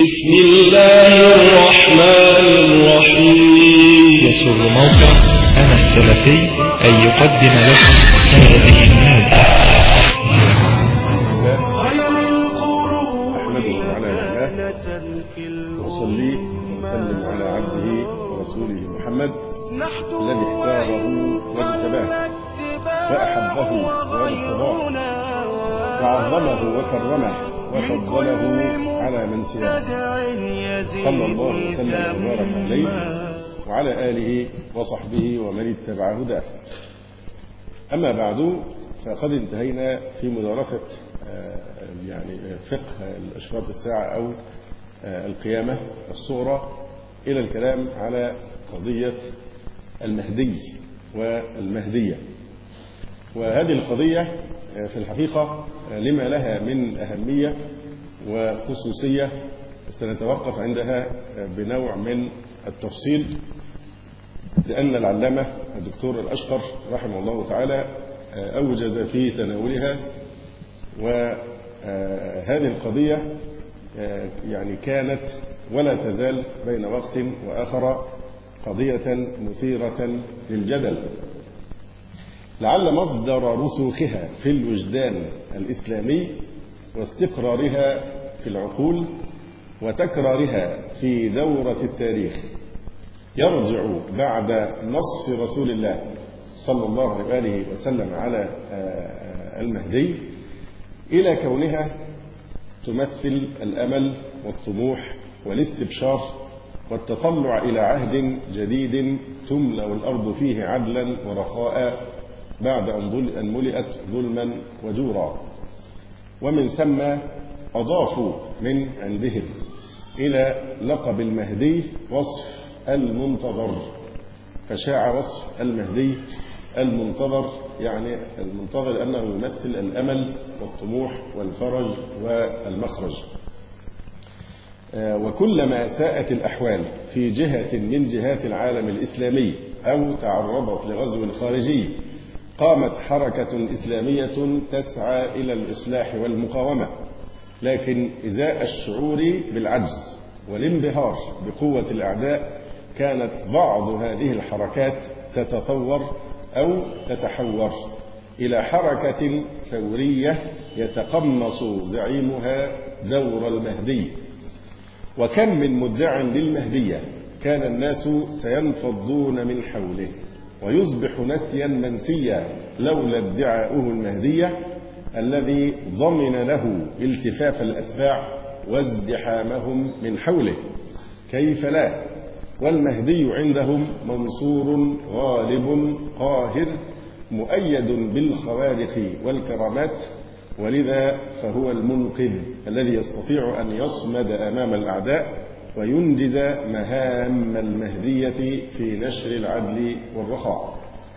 بسم الله الرحمن الرحيم. يسر موقع أنا السلفي أن يقدم لكم هذه المادة. أحمده على الله وصلي وسلم على عبده ورسوله محمد الذي اختاره واجتباه فأحبه وارتضاه وعظمه وكرمه وفضله على من سواه، صلى الله وسلم وبارك عليه وعلى آله وصحبه ومن اتبع هداه. أما بعد، فقد انتهينا في مدارسة فقه الأشراط الساعة أو القيامة الصغرى إلى الكلام على قضية المهدي والمهدية. وهذه القضية في الحقيقة لما لها من أهمية وخصوصية سنتوقف عندها بنوع من التفصيل، لأن العلامة الدكتور الأشقر رحمه الله تعالى أوجز في تناولها. وهذه القضية كانت ولا تزال بين وقت وآخر قضية مثيرة للجدل، لعل مصدر رسوخها في الوجدان الإسلامي واستقرارها في العقول وتكرارها في دورة التاريخ يرجع بعد نص رسول الله صلى الله عليه وسلم على المهدي إلى كونها تمثل الأمل والطموح والاستبشار والتطلع إلى عهد جديد تملأ الأرض فيه عدلا ورخاء بعد أن ملئت ظلما وجورا. ومن ثم أضافوا من عندهم إلى لقب المهدي وصف المنتظر، فشاع وصف المهدي المنتظر، يعني المنتظر لأنه يمثل الأمل والطموح والفرج والمخرج. وكلما ساءت الأحوال في جهة من جهات العالم الإسلامي أو تعرضت لغزو خارجي قامت حركة إسلامية تسعى إلى الإصلاح والمقاومة، لكن إزاء الشعور بالعجز والانبهار بقوة الأعداء كانت بعض هذه الحركات تتطور أو تتحور إلى حركة ثورية يتقمص زعيمها دور المهدي. وكم من مدع للمهدية كان الناس سينفضون من حوله ويصبح نسيا منسيا لولا ادعاؤه المهدية الذي ضمن له التفاف الأتباع وازدحامهم من حوله. كيف لا، والمهدي عندهم منصور غالب قاهر مؤيد بالخوارق والكرامات، ولذا فهو المنقذ الذي يستطيع أن يصمد أمام الأعداء وينجز مهام المهدية في نشر العدل والرخاء.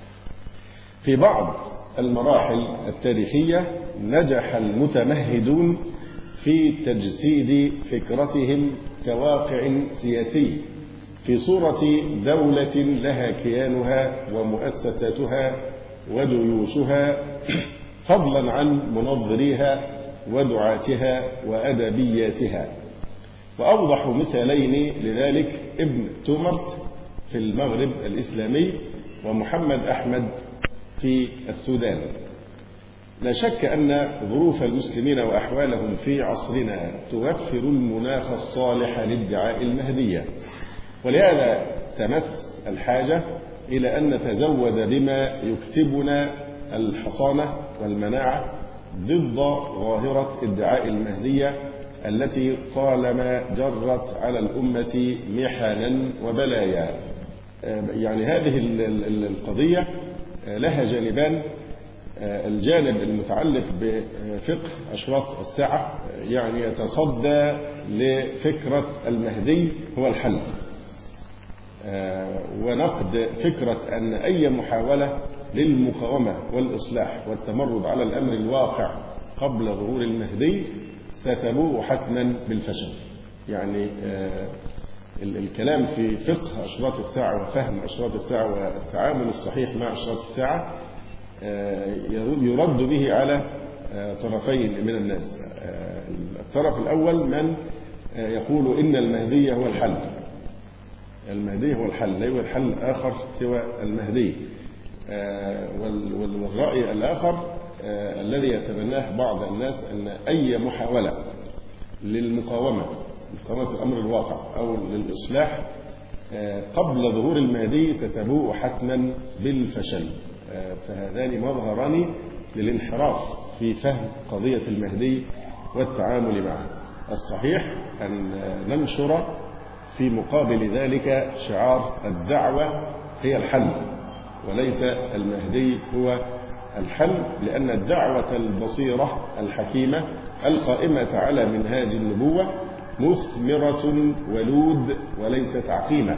في بعض المراحل التاريخية نجح المتمهدون في تجسيد فكرتهم كواقع سياسي في صورة دولة لها كيانها ومؤسساتها وجيوشها، فضلا عن منظريها ودعاتها وأدبياتها. وأوضح مثالين لذلك ابن تومرت في المغرب الإسلامي ومحمد أحمد في السودان. لا شك أن ظروف المسلمين وأحوالهم في عصرنا توفر المناخ الصالح لادعاء المهدية، ولهذا تمس الحاجة إلى أن نتزود بما يكسبنا الحصانة والمناعة ضد ظاهرة ادعاء المهدية التي طالما جرت على الأمة محنا وبلايا. هذه القضية لها جانبان. الجانب المتعلق بفقه أشراط الساعة يتصدى لفكرة المهدي هو الحل، ونقد فكرة أن أي محاولة للمقاومة والإصلاح والتمرد على الأمر الواقع قبل ظهور المهدي ستبوء حتما بالفشل. الكلام في فقه أشراط الساعة وفهم أشراط الساعة والتعامل الصحيح مع أشراط الساعة يرد به على طرفين من الناس. الطرف الأول من يقول إن المهدي هو الحل. المهدي هو الحل، لا يوجد حل آخر سوى المهدي. والرأي الآخر الذي يتبناه بعض الناس أن أي محاولة للمقاومة الأمر الواقع أو للإصلاح قبل ظهور المهدي ستبوء حتما بالفشل. فهذان مظهران للانحراف في فهم قضية المهدي والتعامل معه. الصحيح أن ننشر في مقابل ذلك شعار الدعوة هي الحل وليس المهدي هو الحل، لأن الدعوة البصيرة الحكيمة القائمة على منهاج النبوة مثمرة ولود وليست عقيمة،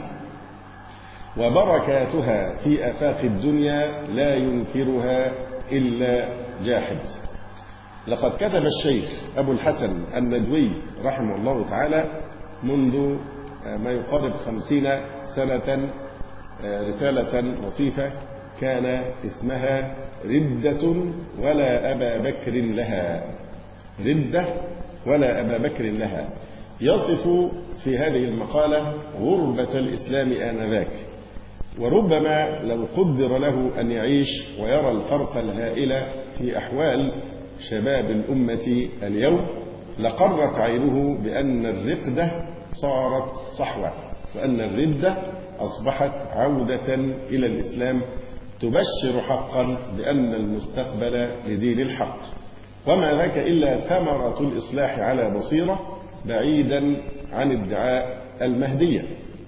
وبركاتها في آفاق الدنيا لا ينكرها إلا جاحد. لقد كتب الشيخ أبو الحسن الندوي رحمه الله تعالى منذ ما يقارب 50 سنة رسالة لطيفة كان اسمها ردة ولا أبا بكر لها. ردة ولا أبا بكر لها. يصف في هذه المقالة غربة الإسلام آنذاك، وربما لو قدر له أن يعيش ويرى الفرق الهائل في أحوال شباب الأمة اليوم لقرت عينه بأن الرقدة صارت صحوة، وأن الردة أصبحت عودة إلى الإسلام تبشر حقا بأن المستقبل لدين الحق، وما ذاك إلا ثمرة الإصلاح على بصيرة بعيدا عن ادعاء المهدية،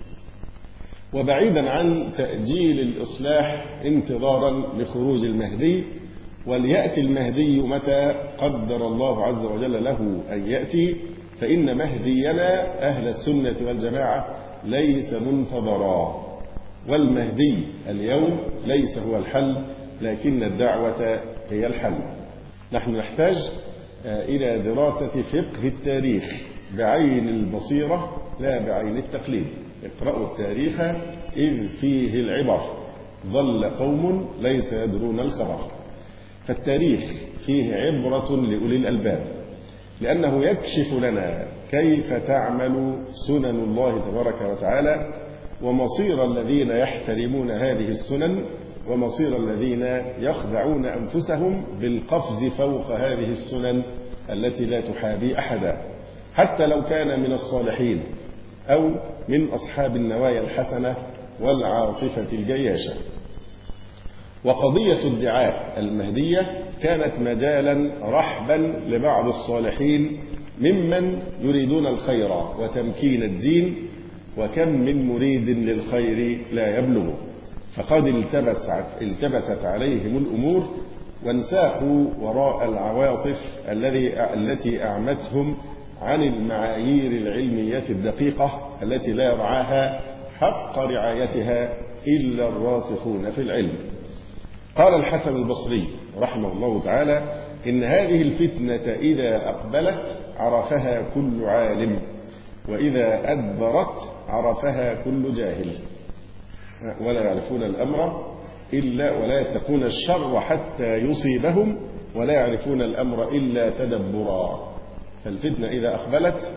وبعيدا عن تأجيل الإصلاح انتظارا لخروج المهدي. وليأتي المهدي متى قدر الله عز وجل له أن يأتي، فإن مهدينا أهل السنة والجماعة ليس منتظرا، والمهدي اليوم ليس هو الحل لكن الدعوة هي الحل. نحن نحتاج إلى دراسة فقه التاريخ بعين البصيرة لا بعين التقليد. اقرأوا التاريخ إذ فيه العبر، ضل قوم ليس يدرون الخبر. فالتاريخ فيه عبرة لأولي الألباب، لأنه يكشف لنا كيف تعمل سنن الله تبارك وتعالى، ومصير الذين يحترمون هذه السنن، ومصير الذين يخدعون أنفسهم بالقفز فوق هذه السنن التي لا تحابي أحدا، حتى لو كان من الصالحين أو من أصحاب النوايا الحسنة والعاطفة الجياشة. وقضية ادعاء المهدية كانت مجالا رحبا لبعض الصالحين ممن يريدون الخير وتمكين الدين، وكم من مريد للخير لا يبلغ، فقد التبست عليهم الأمور وانساقوا وراء العواطف التي أعمتهم عن المعايير العلمية الدقيقة التي لا يرعاها حق رعايتها إلا الراسخون في العلم. قال الحسن البصري رحمه الله تعالى: إن هذه الفتنة إذا أقبلت عرفها كل عالم، وإذا أدبرت عرفها كل جاهل، ولا يعرفون الأمر ولا يتقون الشر حتى يصيبهم، ولا يعرفون الأمر إلا تدبرا. فالفتنة إذا أقبلت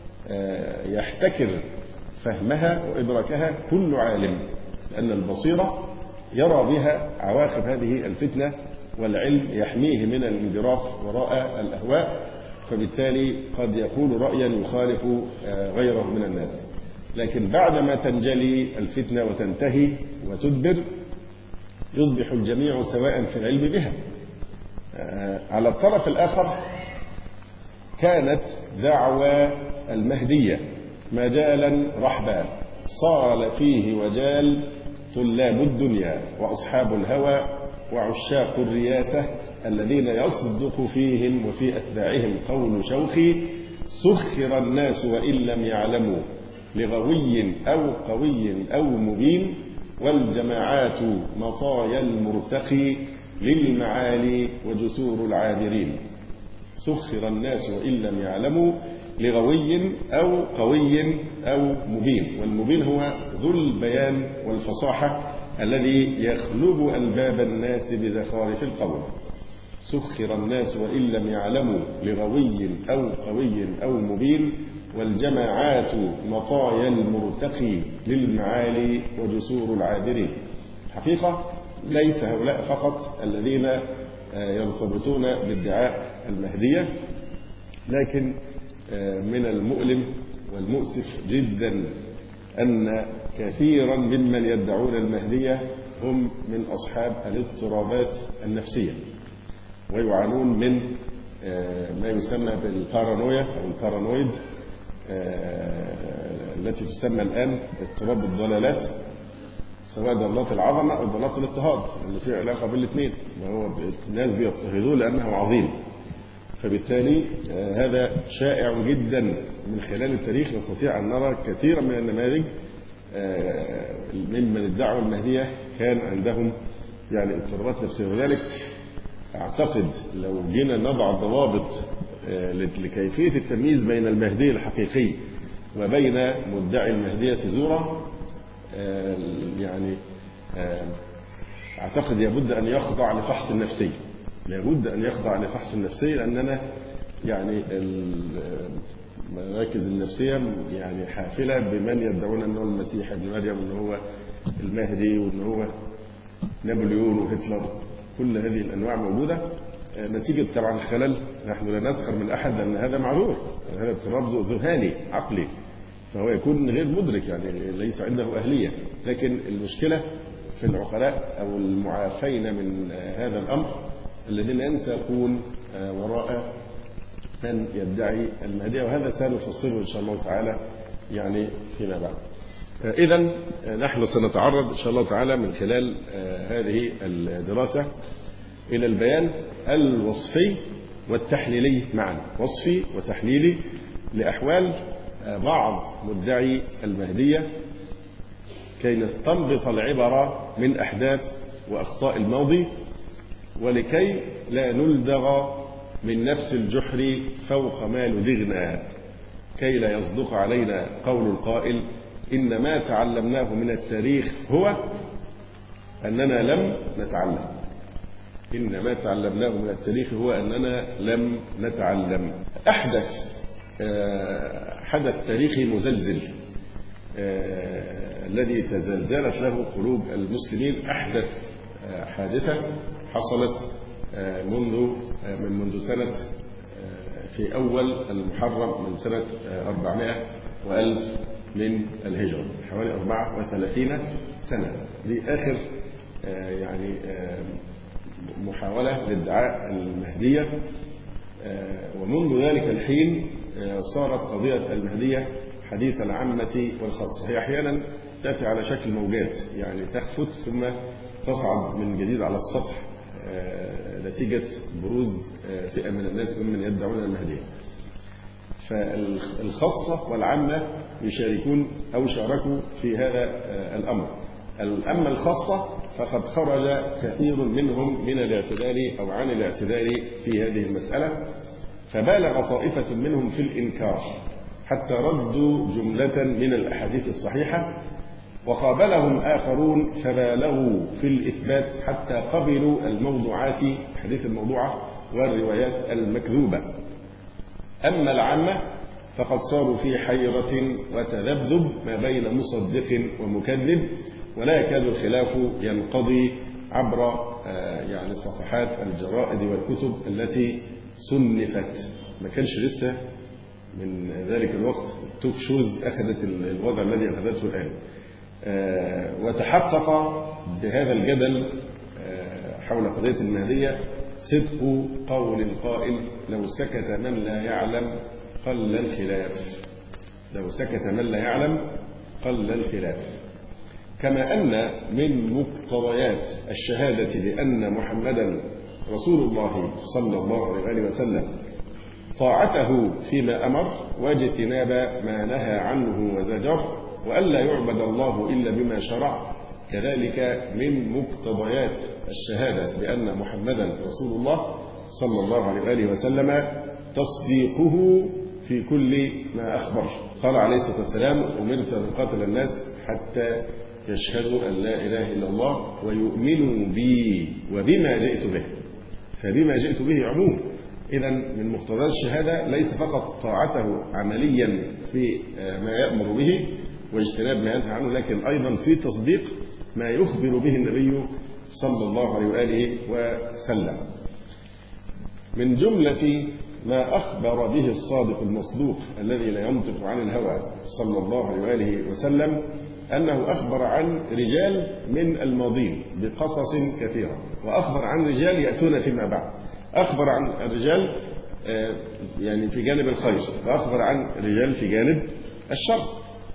يحتكر فهمها وإدراكها كل عالم، لأن البصيرة يرى بها عواقب هذه الفتنة، والعلم يحميه من الانجراف وراء الأهواء، فبالتالي قد يقول رأيا يخالف غيره من الناس. لكن بعدما تنجلي الفتنة وتنتهي وتدبر يصبح الجميع سواء في العلم بها. على الطرف الآخر كانت دعوى المهدية مجالا رحبا صار فيه وجال طلاب الدنيا وأصحاب الهوى وعشاق الرياسة الذين يصدق فيهم وفي أتباعهم قول شوخي: سخر الناس وإن لم يعلموا لغوي أو قوي أو مبين، والجماعات مطايا المرتقي للمعالي وجسور العابرين. سخر الناس وإن لم يعلموا لغوي أو قوي أو مبين، والمبين هو ذو البيان والفصاحة الذي يخلب ألباب الناس بزخارف القول. سخر الناس وإن لم يعلموا لغوي أو قوي أو مبين، والجماعات مطايا المرتقي للمعالي وجسور العابرين. حقيقة ليس هؤلاء فقط الذين يرتبطون بادعاء المهدية، لكن من المؤلم والمؤسف جدا أن كثيرا ممن يدعون المهدية هم من أصحاب الاضطرابات النفسية، ويعانون من ما يسمى بالبارانويا أو البارانويد التي تسمى الآن اضطراب الضلالات، سواء ضلالات العظمة أو ضلالات الاضطهاد، اللي فيه علاقة بالاثنين، وهو الناس بيضطهدوه لأنه عظيم. فبالتالي هذا شائع جدا من خلال التاريخ. نستطيع أن نرى كثيرا من النماذج ممن ادعوا المهدية كان عندهم يعني اضطرابات نفسية. وذلك أعتقد لو جينا نضع ضوابط لكيفية التمييز بين المهدي الحقيقي وبين مدعي المهدية زورا، يعني أعتقد لابد أن يخضع لفحص النفسي، لابد أن يخضع لفحص النفسي، لأننا يعني المراكز النفسية يعني حافلة بمن يدعون أنه المسيح ابن مريم، وأنه هو المهدي، وأنه هو نابليون وهتلر. كل هذه الأنواع موجودة نتيجة طبعا خلل. نحن لا نسخر من أحد أن هذا معذور، هذا اضطراب ذهاني عقلي، فهو يكون غير مدرك، يعني ليس عنده أهلية. لكن المشكلة في العقلاء أو المعافين من هذا الأمر الذين ينساقون وراء من يدعي المهدية، وهذا سنفصله إن شاء الله تعالى يعني فيما بعد. إذن نحن سنتعرض إن شاء الله تعالى من خلال هذه الدراسة إلى البيان الوصفي والتحليلي معا، وصفي وتحليلي لأحوال بعض مدعي المهدية، كي نستنبط العبر من أحداث وأخطاء الماضي، ولكي لا نلدغ من نفس الجحر فوق ما لدغنا، كي لا يصدق علينا قول القائل إن ما تعلمناه من التاريخ هو أننا لم نتعلم. إن ما تعلمناه من التاريخ هو أننا لم نتعلم. أحدث حدث تاريخي مزلزل الذي تزلزلت له قلوب المسلمين، أحدث حادثة حصلت منذ سنة في أول المحرم من سنة 400 وألف من الهجرة، حوالي 34 سنة. دي آخر يعني محاولة لادعاء المهدية. ومنذ ذلك الحين صارت قضية المهدية حديث العامة والخاصة. هي أحيانا تأتي على شكل موجات، يعني تخفت ثم تصعد من جديد على السطح نتيجة بروز فئة من الناس ممن يدعون المهدية. فالخاصة والعامة يشاركون أو شاركوا في هذا الأمر. أما الخاصة فقد خرج كثير منهم من الاعتدال أو عن الاعتدال في هذه المسألة، فبالغ طائفة منهم في الإنكار حتى ردوا جملة من الأحاديث الصحيحة، وقابلهم آخرون فبالغوا في الإثبات حتى قبلوا الموضوعات، الحديث الموضوعة والروايات المكذوبة. أما العامة فقد صاروا في حيرة وتذبذب ما بين مصدق ومكذب، ولا يكاد الخلاف ينقضي عبر يعني صفحات الجرائد والكتب التي صنفت. ما كانش لسه من ذلك الوقت توك شوز أخذت الوضع الذي أخذته الآن. وتحقق بهذا الجدل حول قضية المهدية صدق قول القائل لو سكت من لا يعلم قل الخلاف. لو سكت من لا يعلم قل الخلاف. كما أن من مقتضيات الشهادة بأن محمدا رسول الله صلى الله عليه وسلم طاعته فيما أمر واجتناب ما نهى عنه وزجر، وألا يعبد الله إلا بما شرع. كذلك من مقتضيات الشهادة بأن محمدا رسول الله صلى الله عليه وسلم تصديقه في كل ما أخبر. قال عليه الصلاة والسلام أمرت أن أقاتل الناس حتى يشهدوا أن لا إله إلا الله ويؤمنوا بي وبما جئت به. فبما جئت به عموم. إذن من مقتضيات الشهادة ليس فقط طاعته عمليا في ما يأمر به واجتناب ما ينهى عنه، لكن أيضا في تصديق ما يخبر به النبي صلى الله عليه وآله وسلم. من جملة ما أخبر به الصادق المصدوق الذي لا ينطق عن الهوى صلى الله عليه وآله وسلم أنه أخبر عن رجال من الماضين بقصص كثيرة، وأخبر عن رجال يأتون فيما بعد. أخبر عن الرجال يعني في جانب الخير، وأخبر عن رجال في جانب الشر.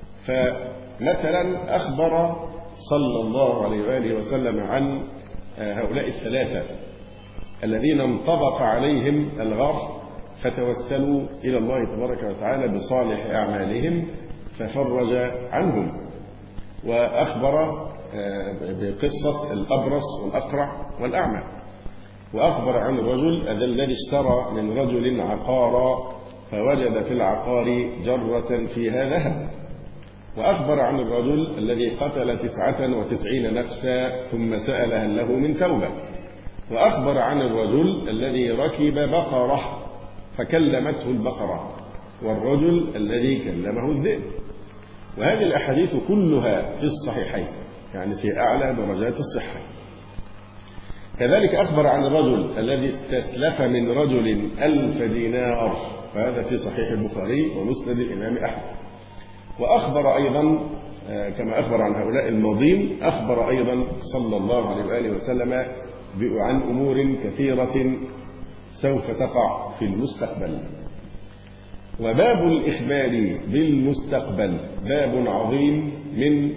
فمثلا أخبر صلى الله عليه وآله وسلم عن هؤلاء الثلاثة الذين انطبق عليهم الغار فتوسلوا إلى الله تبارك وتعالى بصالح أعمالهم ففرج عنهم. وأخبر بقصة الأبرص والأقرع والأعمى. وأخبر عن الرجل الذي اشترى من رجل عقارا فوجد في العقار جرة فيها ذهب. وأخبر عن الرجل الذي قتل 99 نفسا ثم سأل هل له من توبة. وأخبر عن الرجل الذي ركب بقرة فكلمته البقرة، والرجل الذي كلمه الذئب. وهذه الأحاديث كلها في الصحيحين، يعني في أعلى درجات الصحة. كذلك أخبر عن الرجل الذي استسلف من رجل 1000 دينار، وهذا في صحيح البخاري ومسند الإمام أحمد. وأخبر أيضا كما أخبر عن هؤلاء الماضين، أخبر أيضا صلى الله عليه وآله وسلم عن أمور كثيرة سوف تقع في المستقبل. وباب الإخبار بالمستقبل باب عظيم من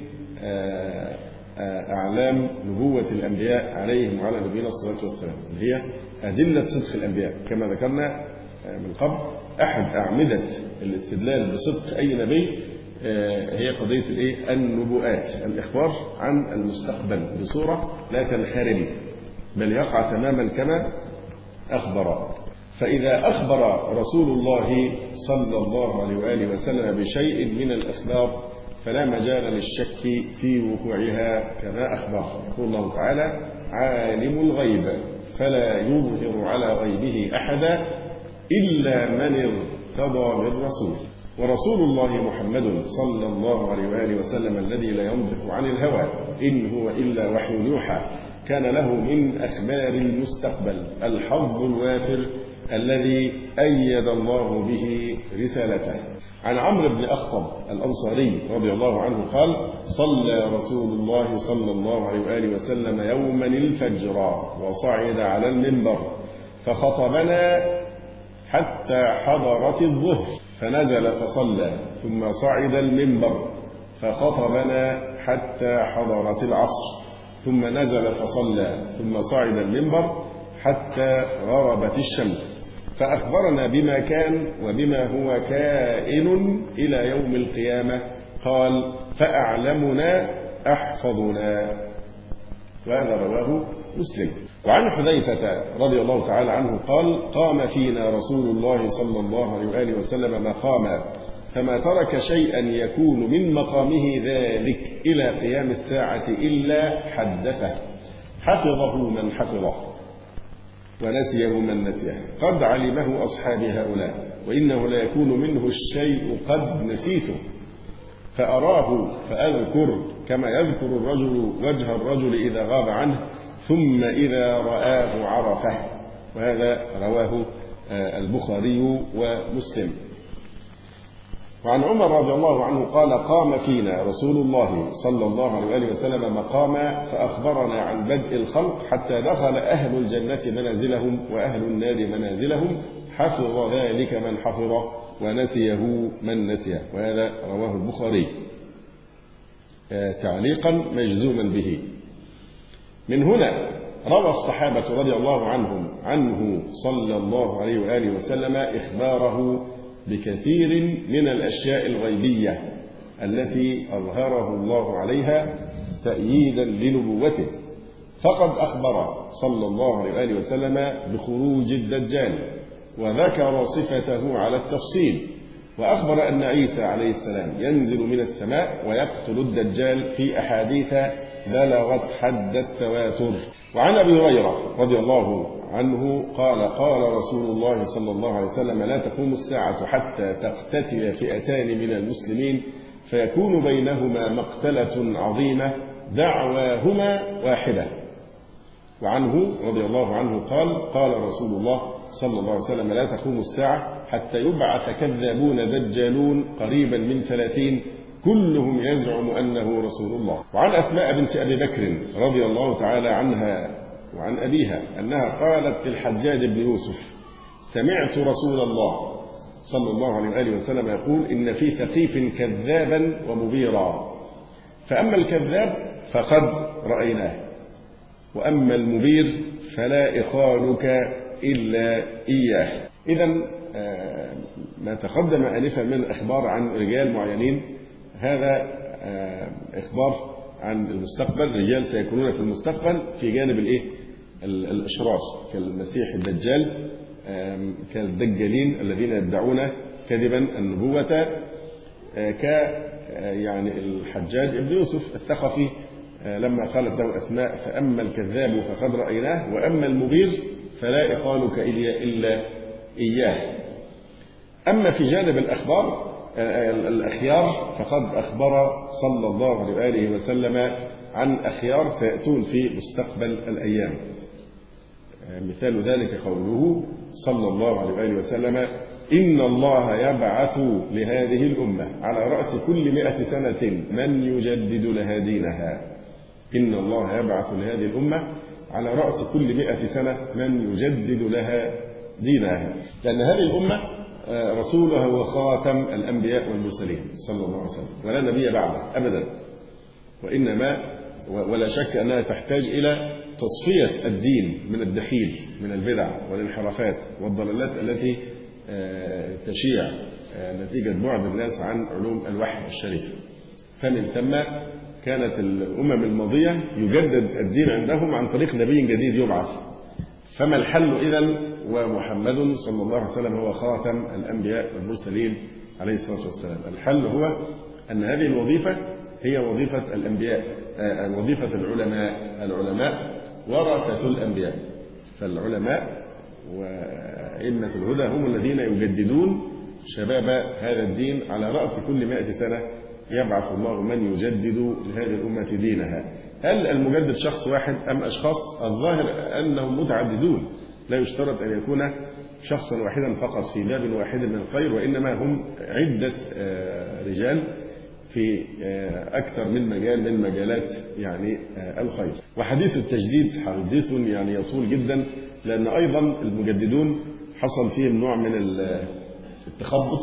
أعلام نبوة الأنبياء عليهم وعلى نبينا الصلاة والسلام، اللي هي أدلة صدق الأنبياء. كما ذكرنا من قبل، أحد أعمدة الاستدلال بصدق أي نبي هي قضية النبوءات، الإخبار عن المستقبل بصورة لا تنخرم بل يقع تماما كما أخبر. فإذا أخبر رسول الله صلى الله عليه وآله وسلم بشيء من الأخبار فلا مجال للشك في وقوعها كما أخبر. يقول الله تعالى: عالم الغيب فلا يظهر على غيبه أحدا إلا من ارتضى من رسول. ورسول الله محمد صلى الله عليه وآله وسلم الذي لا ينطق عن الهوى إن هو إلا وحي يوحى كان له من أخبار المستقبل الحظ الوافر الذي أيد الله به رسالته. عن عمرو بن أخطب الأنصاري رضي الله عنه قال: صلى رسول الله صلى الله عليه وآله وسلم يوما الفجر وصعد على المنبر فخطبنا حتى حضرت الظهر فنزل فصلى ثم صعد المنبر فخطبنا حتى حضرت العصر ثم نزل فصلى ثم صعد المنبر حتى غربت الشمس فأخبرنا بما كان وبما هو كائن إلى يوم القيامة. قال: فأعلمنا أحفظنا. وهذا رواه مسلم. وعن حذيفة رضي الله تعالى عنه قال: قام فينا رسول الله صلى الله عليه وآله وسلم مقاما فما ترك شيئا يكون من مقامه ذلك إلى قيام الساعة إلا حدثه، حفظه من حفظه ونسيه من نسيه. قد علمه أصحابي هؤلاء وإنه لا يكون منه الشيء قد نسيته فأراه فأذكر كما يذكر الرجل وجه الرجل إذا غاب عنه ثم إذا رآه عرفه. وهذا رواه البخاري ومسلم. وعن عمر رضي الله عنه قال: قام فينا رسول الله صلى الله عليه وآله وسلم مقاما فأخبرنا عن بدء الخلق حتى دخل أهل الجنة منازلهم وأهل النار منازلهم، حفظ ذلك من حفظه ونسيه من نسيه. وهذا رواه البخاري تعليقا مجزوما به. من هنا روى الصحابة رضي الله عنهم عنه صلى الله عليه وآله وسلم إخباره بكثير من الأشياء الغيبية التي أظهره الله عليها تأييدا لنبوته. فقد أخبر صلى الله عليه وآله وسلم بخروج الدجال وذكر صفته على التفصيل، وأخبر أن عيسى عليه السلام ينزل من السماء ويقتل الدجال في أحاديث بلغت حد التواتر. وعن أبي هريرة رضي الله عنه قال قال رسول الله صلى الله عليه وسلم لا تقوم الساعة حتى تقتتل فئتان من المسلمين فيكون بينهما مقتلة عظيمة دعواهما واحدة. وعنه رضي الله عنه قال قال رسول الله صلى الله عليه وسلم لا تقوم الساعة حتى يبعث كذابون دجالون قريبا من 30 كلهم يزعم أنه رسول الله. وعن أسماء بنت أبي بكر رضي الله تعالى عنها وعن أبيها أنها قالت للحجاج بن يوسف سمعت رسول الله صلى الله عليه وآله وسلم يقول إن في ثقيف كذابا ومبيرا، فأما الكذاب فقد رأيناه، وأما المبير فلا إخالك إلا إياه. إذن ما تقدم آنفا من الأخبار عن رجال معينين هذا إخبار عن المستقبل، رجال سيكونون في المستقبل في جانب الأشرار كالمسيح الدجال، كالدجالين الذين يدعون كذبا النبوة، يعني الحجاج ابن يوسف الثقفي لما قالت له أسماء فأما الكذاب فقد رأيناه وأما المبير فلا إخالك إلا إياه. أما في جانب الأخبار الأخيار فقد أخبر صلى الله عليه وآله وسلم عن أخيار سيأتون في مستقبل الأيام. مثال ذلك قوله صلى الله عليه وآله وسلم إن الله يبعث لهذه الأمة على رأس كل 100 سنة من يجدد لها دينها. إن الله يبعث لهذه الأمة على رأس كل 100 سنة من يجدد لها دينها، لأن هذه الأمة رسولها هو خاتم الأنبياء والمرسلين صلى الله عليه وسلم، ولا نبي بعده أبدا، وإنما ولا شك أنها تحتاج إلى تصفية الدين من الدخيل من البدع والانحرافات والضلالات التي تشيع نتيجة بعد الناس عن علوم الوحي الشريف. فمن ثم كانت الأمم الماضية يجدد الدين عندهم عن طريق نبي جديد يبعث. فما الحل إذن ومحمد صلى الله عليه وسلم هو خاتم الأنبياء والمرسلين عليه الصلاة والسلام؟ الحل هو أن هذه الوظيفة هي وظيفة الأنبياء، وظيفة العلماء ورثة الأنبياء. فالعلماء وأئمة الهدى هم الذين يجددون شباب هذا الدين على رأس كل 100 سنة يبعث الله من يجدد لهذه الأمة دينها. هل المجدد شخص واحد أم أشخاص؟ الظاهر أنهم متعددون، لا يشترط أن يكون شخصا واحدا فقط في باب واحد من الخير، وإنما هم عدة رجال في أكثر من مجال من مجالات يعني الخير. وحديث التجديد حديث يعني يطول جدا، لأن أيضا المجددون حصل فيهم نوع من التخبط.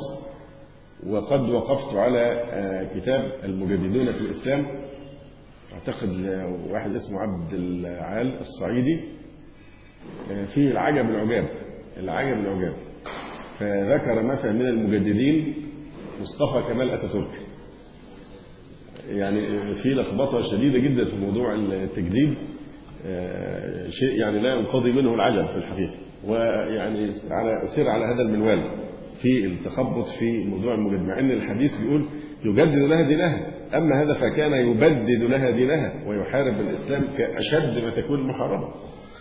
وقد وقفت على كتاب المجددون في الإسلام، أعتقد واحد اسمه عبد العال الصعيدي، في العجب العجاب، فذكر مثلا من المجددين مصطفى كمال أتاتورك. يعني في لخبطة شديدة جدا في موضوع التجديد، شيء يعني لا ينقضي منه العجب في الحقيقة. ويعني سير على هذا المنوال في التخبط في موضوع المجدد، مع ان الحديث بيقول يجدد لها دينها، اما هذا فكان يبدد لها دينها ويحارب الاسلام كاشد ما تكون المحاربه.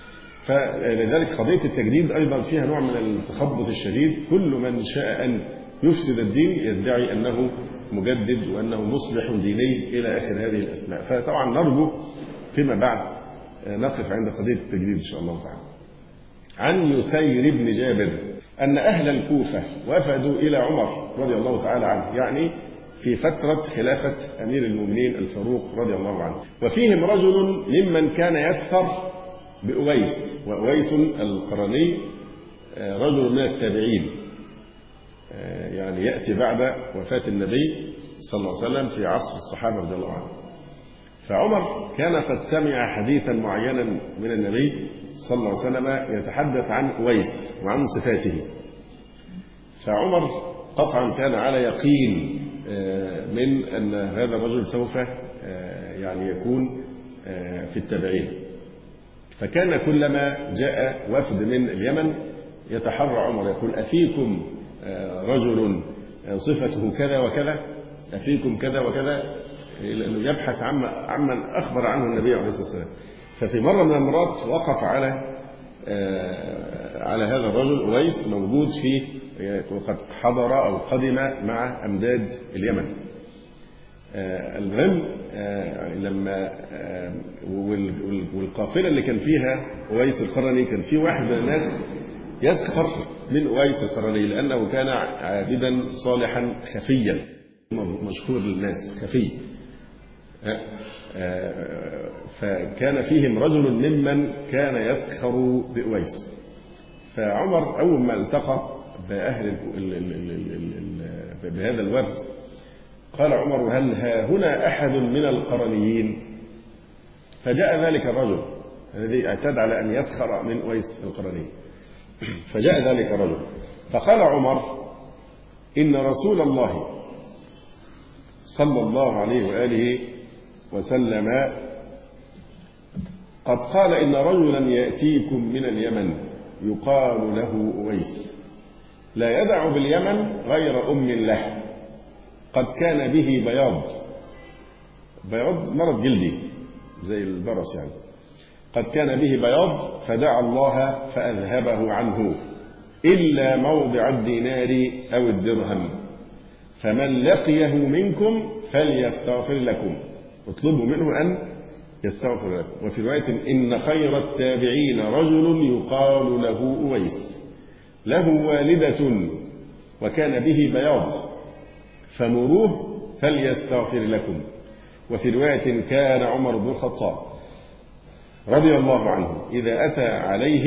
فلذلك قضيه التجديد ايضا فيها نوع من التخبط الشديد. كل من شاء ان يفسد الدين يدعي انه مجدد وانه مصلح ديني الى اخر هذه الاسماء. فطبعا نرجو فيما بعد نقف عند قضيه التجديد ان شاء الله تعالى. عن يسير بن جابر أن أهل الكوفة وفدوا إلى عمر رضي الله تعالى عنه، يعني في فترة خلافة أمير المؤمنين الفاروق رضي الله عنه، وفيهم رجل ممن كان يسخر بأويس، وأويس القرني رجل من التابعين، يعني يأتي بعد وفاة النبي صلى الله عليه وسلم في عصر الصحابة رضي الله عنهم. فعمر كان قد سمع حديثا معينا من النبي صلى الله عليه وسلم يتحدث عن أويس وعن صفاته، فعمر قطعا كان على يقين من أن هذا الرجل سوف يعني يكون في التابعين. فكان كلما جاء وفد من اليمن يتحرى عمر يقول أفيكم رجل صفته كذا وكذا، أفيكم كذا وكذا، لأنه يبحث عمن أخبر عنه النبي عليه الصلاة والسلام. ففي مرة من المرات وقف على هذا الرجل أويس موجود فيه، وقد حضر أو قدم مع أمداد اليمن. المهم لما والقافلة اللي كان فيها أويس القرني، كان في واحد من الناس يسخر من أويس القرني لأنه كان عابدا صالحا خفيا مشهور للناس خفي. فكان فيهم رجل ممن كان يسخر بأويس. فعمر أول ما التقى بهذا الوفد قال عمر: هل ها هنا أحد من القرنيين؟ فجاء ذلك الرجل الذي اعتاد على أن يسخر من أويس القرني، فجاء ذلك الرجل فقال عمر: إن رسول الله صلى الله عليه وآله وسلم قد قال إن رجلا يأتيكم من اليمن يقال له أويس لا يدع باليمن غير أم له، قد كان به بياض مرض جلدي زي البرص يعني، قد كان به بياض فدعا الله فأذهبه عنه إلا موضع الدينار أو الدرهم، فمن لقيه منكم فليستغفر لكم، اطلبوا منه أن يستغفر لكم. وفي رواية: إن خير التابعين رجل يقال له أويس له والدة وكان به بياض فمروه فليستغفر لكم. وفي رواية: كان عمر بن الخطاب رضي الله عنه إذا أتى عليه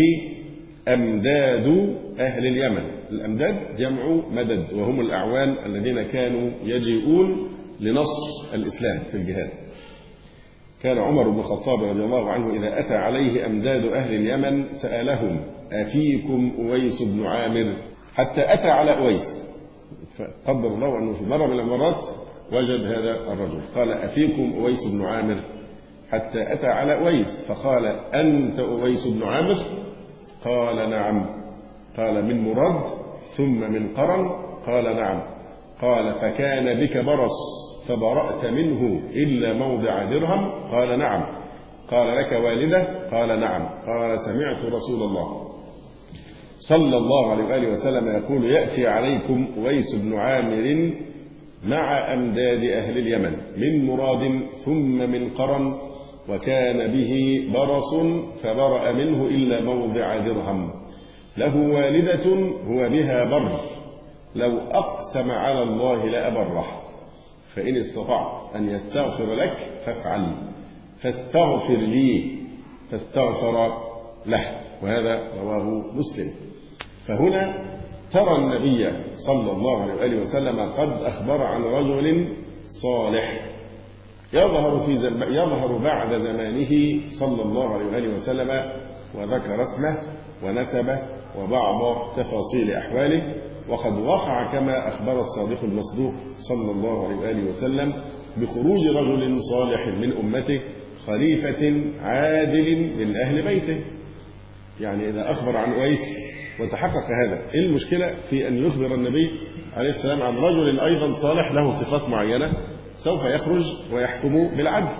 أمداد أهل اليمن. الأمداد جمع مدد، وهم الأعوان الذين كانوا يجيئون لنصر الإسلام في الجهاد. كان عمر بن الخطاب رضي الله عنه إذا أتى عليه أمداد أهل اليمن سألهم: أفيكم أويس بن عامر؟ حتى أتى على أويس، فقدر الله أنه في مرة من المرات وجد هذا الرجل، قال: أفيكم أويس بن عامر؟ حتى أتى على أويس فقال: أنت أويس بن عامر؟ قال: نعم. قال: من مراد ثم من قرن؟ قال: نعم. قال: فكان بك برص فبرأت منه إلا موضع درهم؟ قال: نعم. قال: لك والدة؟ قال: نعم. قال: سمعت رسول الله صلى الله عليه وآله وسلم يقول: يأتي عليكم أويس بن عامر مع أمداد أهل اليمن من مراد ثم من قرن، وكان به برص فبرأ منه إلا موضع درهم، له والدة هو بها بر، لو أقسم على الله لأبره، فإن استطعت أن يستغفر لك فافعل، فاستغفر لي فاستغفر له. وهذا رواه مسلم. فهنا ترى النبي صلى الله عليه وآله وسلم قد أخبر عن رجل صالح يظهر بعد زمانه صلى الله عليه وآله وسلم، وذكر اسمه ونسبه وبعض تفاصيل أحواله. وقد وقع كما أخبر الصادق المصدوق صلى الله عليه وآله وسلم بخروج رجل صالح من أمته خليفة عادل من أهل بيته. يعني إذا أخبر عن أويس وتحقق هذا، إيه المشكلة في أن يخبر النبي عليه السلام عن رجل أيضا صالح له صفات معينة سوف يخرج ويحكم بالعدل؟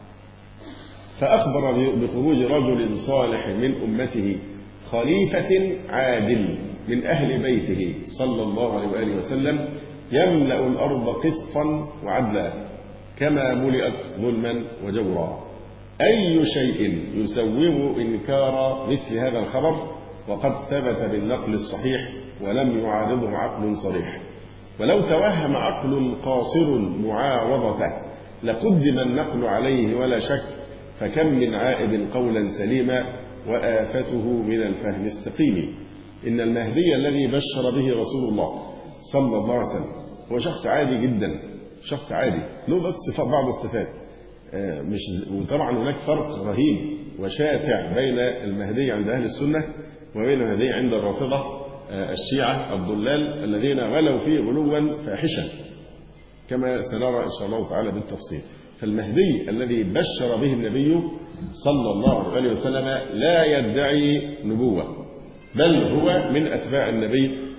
فأخبر بخروج رجل صالح من أمته خليفة عادل من أهل بيته صلى الله عليه وآله وسلم يملأ الأرض قسطا وعدلا كما ملئت ظلما وجورا. أي شيء يسوغ إنكار مثل هذا الخبر وقد ثبت بالنقل الصحيح ولم يعارضه عقل صريح. ولو توهم عقل قاصر معارضته لقدم النقل عليه ولا شك، فكم من عائد قولا سليما وآفته من الفهم السقيم. إن المهدي الذي بشر به رسول الله صلى الله عليه وسلم هو شخص عادي جدا، شخص عادي له بس بعض الصفات، وطبعا هناك فرق رهيب وشاسع بين المهدي عند أهل السنة وبين المهدي عند الرافضة الشيعة الضلال الذين غلوا فيه غلوا فاحشا كما سنرى إن شاء الله تعالى بالتفصيل. فالمهدي الذي بشر به النبي صلى الله عليه وسلم لا يدعي نبوة، بل هو من أتباع النبي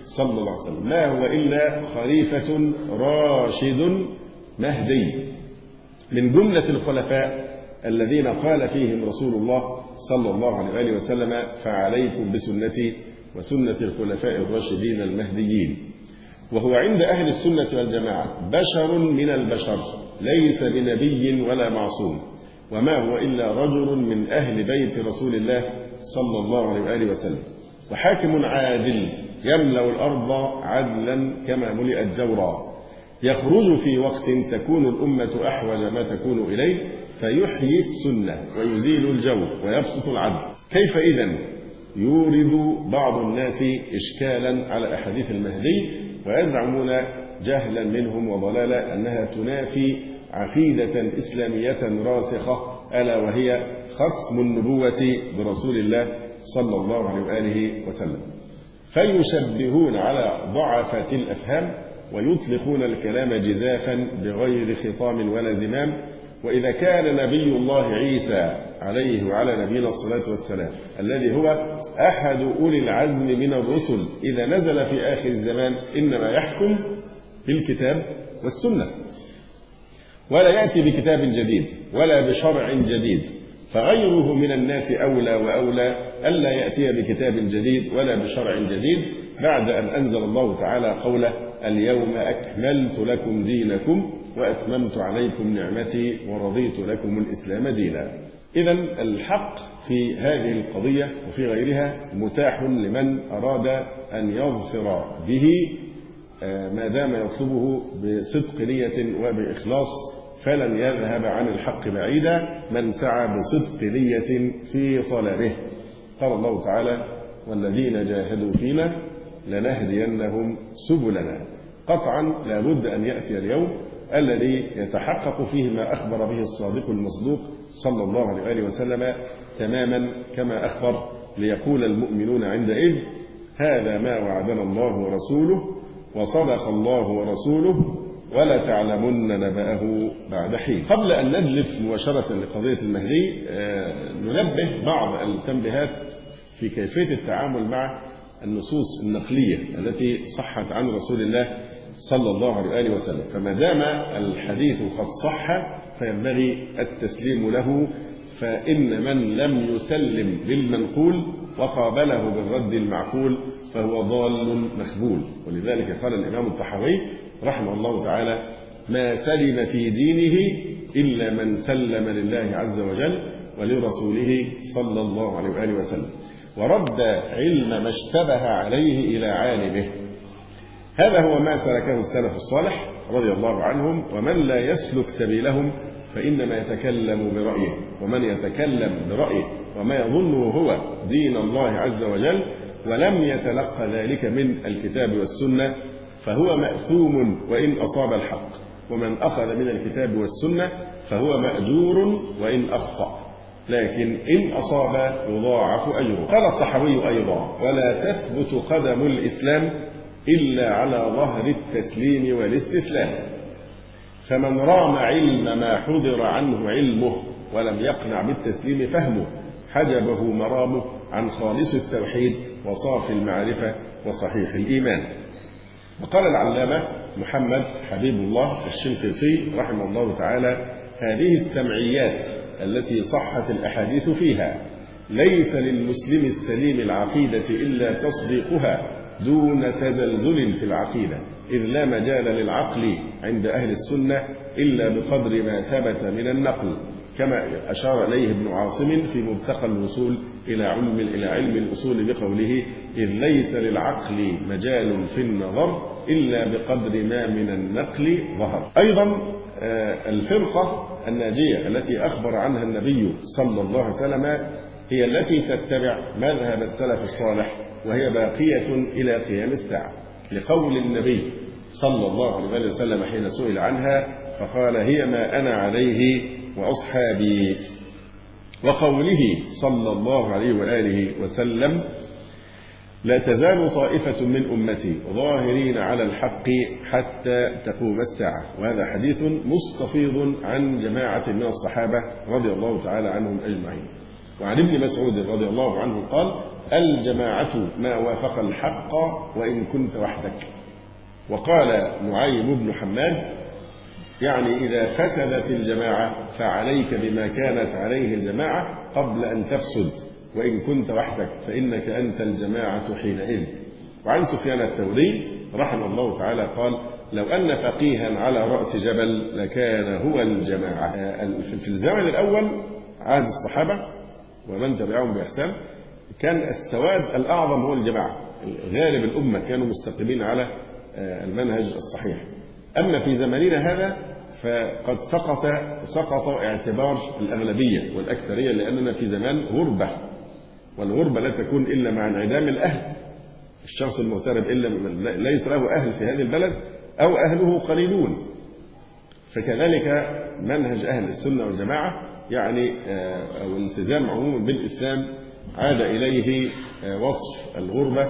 صلى الله عليه وسلم، ما هو إلا خليفة راشد مهدي من جملة الخلفاء الذين قال فيهم رسول الله صلى الله عليه وسلم: فعليكم بسنتي وسنة الخلفاء الراشدين المهديين. وهو عند أهل السنة والجماعة بشر من البشر، ليس بنبي ولا معصوم، وما هو إلا رجل من أهل بيت رسول الله صلى الله عليه وسلم، وحاكم عادل يملأ الأرض عدلا كما ملئت جورا، يخرج في وقت تكون الأمة أحوج ما تكون إليه فيحيي السنة ويزيل الجور ويبسط العدل. كيف إذن يورد بعض الناس إشكالا على أحاديث المهدي ويزعمون جهلا منهم وضلالا أنها تنافي عقيدة إسلامية راسخة، ألا وهي ختم النبوة برسول الله صلى الله عليه وسلم، فيشبهون على ضعفة الأفهام ويطلقون الكلام جزافا بغير خطام ولا زمام. وإذا كان نبي الله عيسى عليه وعلى نبينا الصلاة والسلام الذي هو أحد أولي العزم من الرسل إذا نزل في آخر الزمان إنما يحكم بالكتاب والسنة، ولا يأتي بكتاب جديد ولا بشرع جديد، فغيره من الناس أولى وأولى ألا يأتي بكتاب جديد ولا بشرع جديد بعد أن أنزل الله تعالى قوله: اليوم أكملت لكم دينكم وأتممت عليكم نعمتي ورضيت لكم الإسلام دينا. إذن الحق في هذه القضية وفي غيرها متاح لمن أراد أن يظفر به ما دام يطلبه بصدق نية وبإخلاص، فلن يذهب عن الحق بعيدا من سعى بصدق نية في طلبه. قال الله تعالى: والذين جاهدوا فينا لنهدينهم سبلنا. قطعا لا بد أن يأتي اليوم الذي يتحقق فيه ما أخبر به الصادق المصدوق صلى الله عليه وسلم تماما كما أخبر، ليقول المؤمنون عندئذ: هذا ما وعدنا الله ورسوله وصدق الله ورسوله ولا تعلمن نبأه بعد حين. قبل أن ندلف مباشرة لقضية المهدي ننبه بعض التنبيهات في كيفية التعامل مع النصوص النقلية التي صحت عن رسول الله صلى الله عليه وسلم. فما دام الحديث قد صح فينبغي التسليم له، فإن من لم يسلم بالمنقول وقابله بالرد المعقول فهو ضال مخبول. ولذلك قال الإمام الطحاوي رحمه الله تعالى: ما سلم في دينه إلا من سلم لله عز وجل ولرسوله صلى الله عليه وسلم، ورد علم ما اشتبه عليه إلى عالمه. هذا هو ما سلكه السلف الصالح رضي الله عنهم، ومن لا يسلك سبيلهم فإنما يتكلم برأيه، ومن يتكلم برأيه وما يظنه هو دين الله عز وجل ولم يتلقى ذلك من الكتاب والسنة فهو مأثوم وإن أصاب الحق، ومن أخذ من الكتاب والسنة فهو مأجور وإن أخطأ، لكن إن أصاب يضاعف أجره. قال الطحاوي أيضا: ولا تثبت قدم الإسلام إلا على ظهر التسليم والاستسلام، فمن رام علم ما حضر عنه علمه ولم يقنع بالتسليم فهمه حجبه مرامه عن خالص التوحيد وصافي المعرفة وصحيح الإيمان. وقال العلامة محمد حبيب الله الشنقيطي رحمه الله تعالى: هذه السمعيات التي صحت الأحاديث فيها ليس للمسلم السليم العقيدة إلا تصديقها دون تزلزل في العقيدة، إذ لا مجال للعقل عند أهل السنة إلا بقدر ما ثبت من النقل، كما أشار إليه ابن عاصم في مرتقى الوصول إلى علم الأصول بقوله: إذ ليس للعقل مجال في النظر إلا بقدر ما من النقل ظهر. أيضا الفرقة الناجية التي أخبر عنها النبي صلى الله عليه وسلم هي التي تتبع مذهب السلف الصالح، وهي باقية إلى قيام الساعة، لقول النبي صلى الله عليه وسلم حين سئل عنها فقال: هي ما أنا عليه وأصحابي، وقوله صلى الله عليه وآله وسلم: لا تزال طائفة من أمتي ظاهرين على الحق حتى تقوم الساعة. وهذا حديث مستفيض عن جماعة من الصحابة رضي الله تعالى عنهم أجمعين. وعن ابن مسعود رضي الله عنه قال: الجماعة ما وافق الحق وإن كنت وحدك. وقال نعيم بن حماد: يعني إذا فسدت الجماعة فعليك بما كانت عليه الجماعة قبل أن تفسد، وإن كنت وحدك فإنك أنت الجماعة حينئذ. وعن سفيان الثوري رحمه الله تعالى قال: لو أن فقيها على رأس جبل لكان هو الجماعة. في الزمن الأول عهد الصحابة ومن تبعهم بإحسان كان السواد الأعظم هو الجماعة، غالب الأمة كانوا مستقيمين على المنهج الصحيح. أما في زماننا هذا فقد سقط اعتبار الأغلبية والأكثرية، لأننا في زمان غربة، والغربة لا تكون إلا مع انعدام الأهل. الشخص المغترب إلا ليس له أهل في هذه البلد أو أهله قليلون. فكذلك منهج أهل السنة والجماعة يعني أو الالتزام عموما بالإسلام عاد إليه وصف الغربة،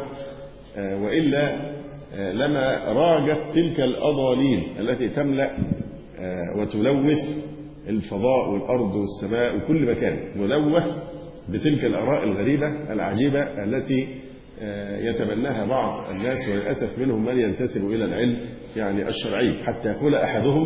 وإلا لما راجت تلك الأضاليل التي تملأ وتلوث الفضاء والأرض والسماء وكل مكان، ملوث بتلك الآراء الغريبة العجيبة التي يتبناها بعض الناس، وللأسف منهم من ينتسب إلى العلم يعني الشرعي، حتى يقول أحدهم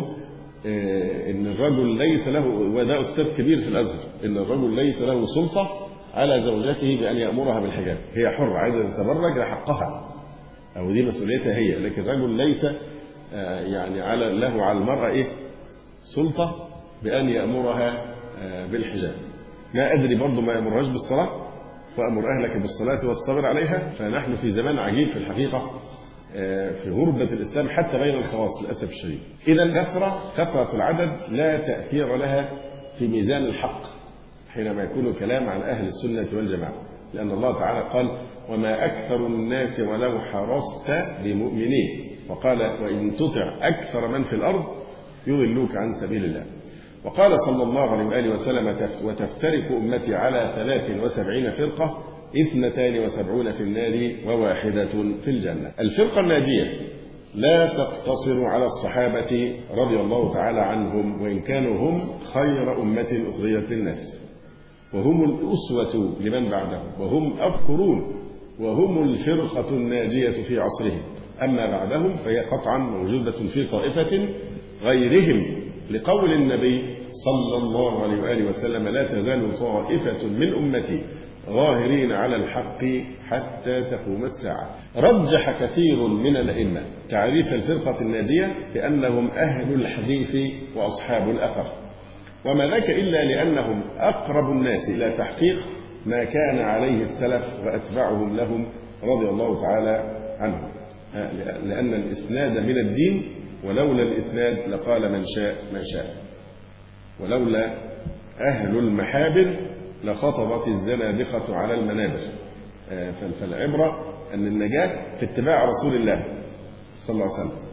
إن الرجل ليس له، وده أستاذ كبير في الأزهر، إن الرجل ليس له سلطة على زوجته بأن يأمرها بالحجاب، هي حرة، عايزة تتبرج لحقها أو دي مسؤوليتها هي، لكن الرجل ليس يعني له على المرأة سلطة بأن يأمرها بالحجاب. ما أدري برضو ما يأمرهاش بالصلاة، وأمر أهلك بالصلاة واصطبر عليها. فنحن في زمان عجيب في الحقيقة، في غربة الإسلام حتى بين الخواص للأسف الشديد. إذا كثرة العدد لا تأثير لها في ميزان الحق حينما يكون كلام عن أهل السنة والجماعة، لأن الله تعالى قال: وما أكثر الناس ولو حرصت بمؤمنين، وقال: وإن تطع أكثر من في الأرض يضلوك عن سبيل الله. وقال صلى الله عليه وآله وسلم: وتفترق أمتي على 73 فرقة، 72 في النار وواحدة في الجنة. الفرقة الناجية لا تقتصر على الصحابة رضي الله تعالى عنهم، وإن كانوا هم خير أمة أخرجت للناس، وهم الأسوة لمن بعدهم، وهم أفكرون، وهم الفرقة الناجية في عصرهم. أما بعدهم فهي قطعا موجودة في طائفة غيرهم، لقول النبي صلى الله عليه وآله وسلم: لا تزال طائفة من أمتي ظاهرين على الحق حتى تقوم الساعة. رجح كثير من الأئمة تعريف الفرقة الناجية بأنهم أهل الحديث وأصحاب الأثر، وما ذاك إلا لأنهم أقرب الناس إلى تحقيق ما كان عليه السلف وأتباعهم لهم رضي الله تعالى عنهم، لأن الإسناد من الدين، ولولا الإسناد لقال من شاء ما شاء، ولولا أهل المحابر لخطبت الزنادقة على المنابر. فالعبرة أن النجاة في اتباع رسول الله صلى الله عليه وسلم،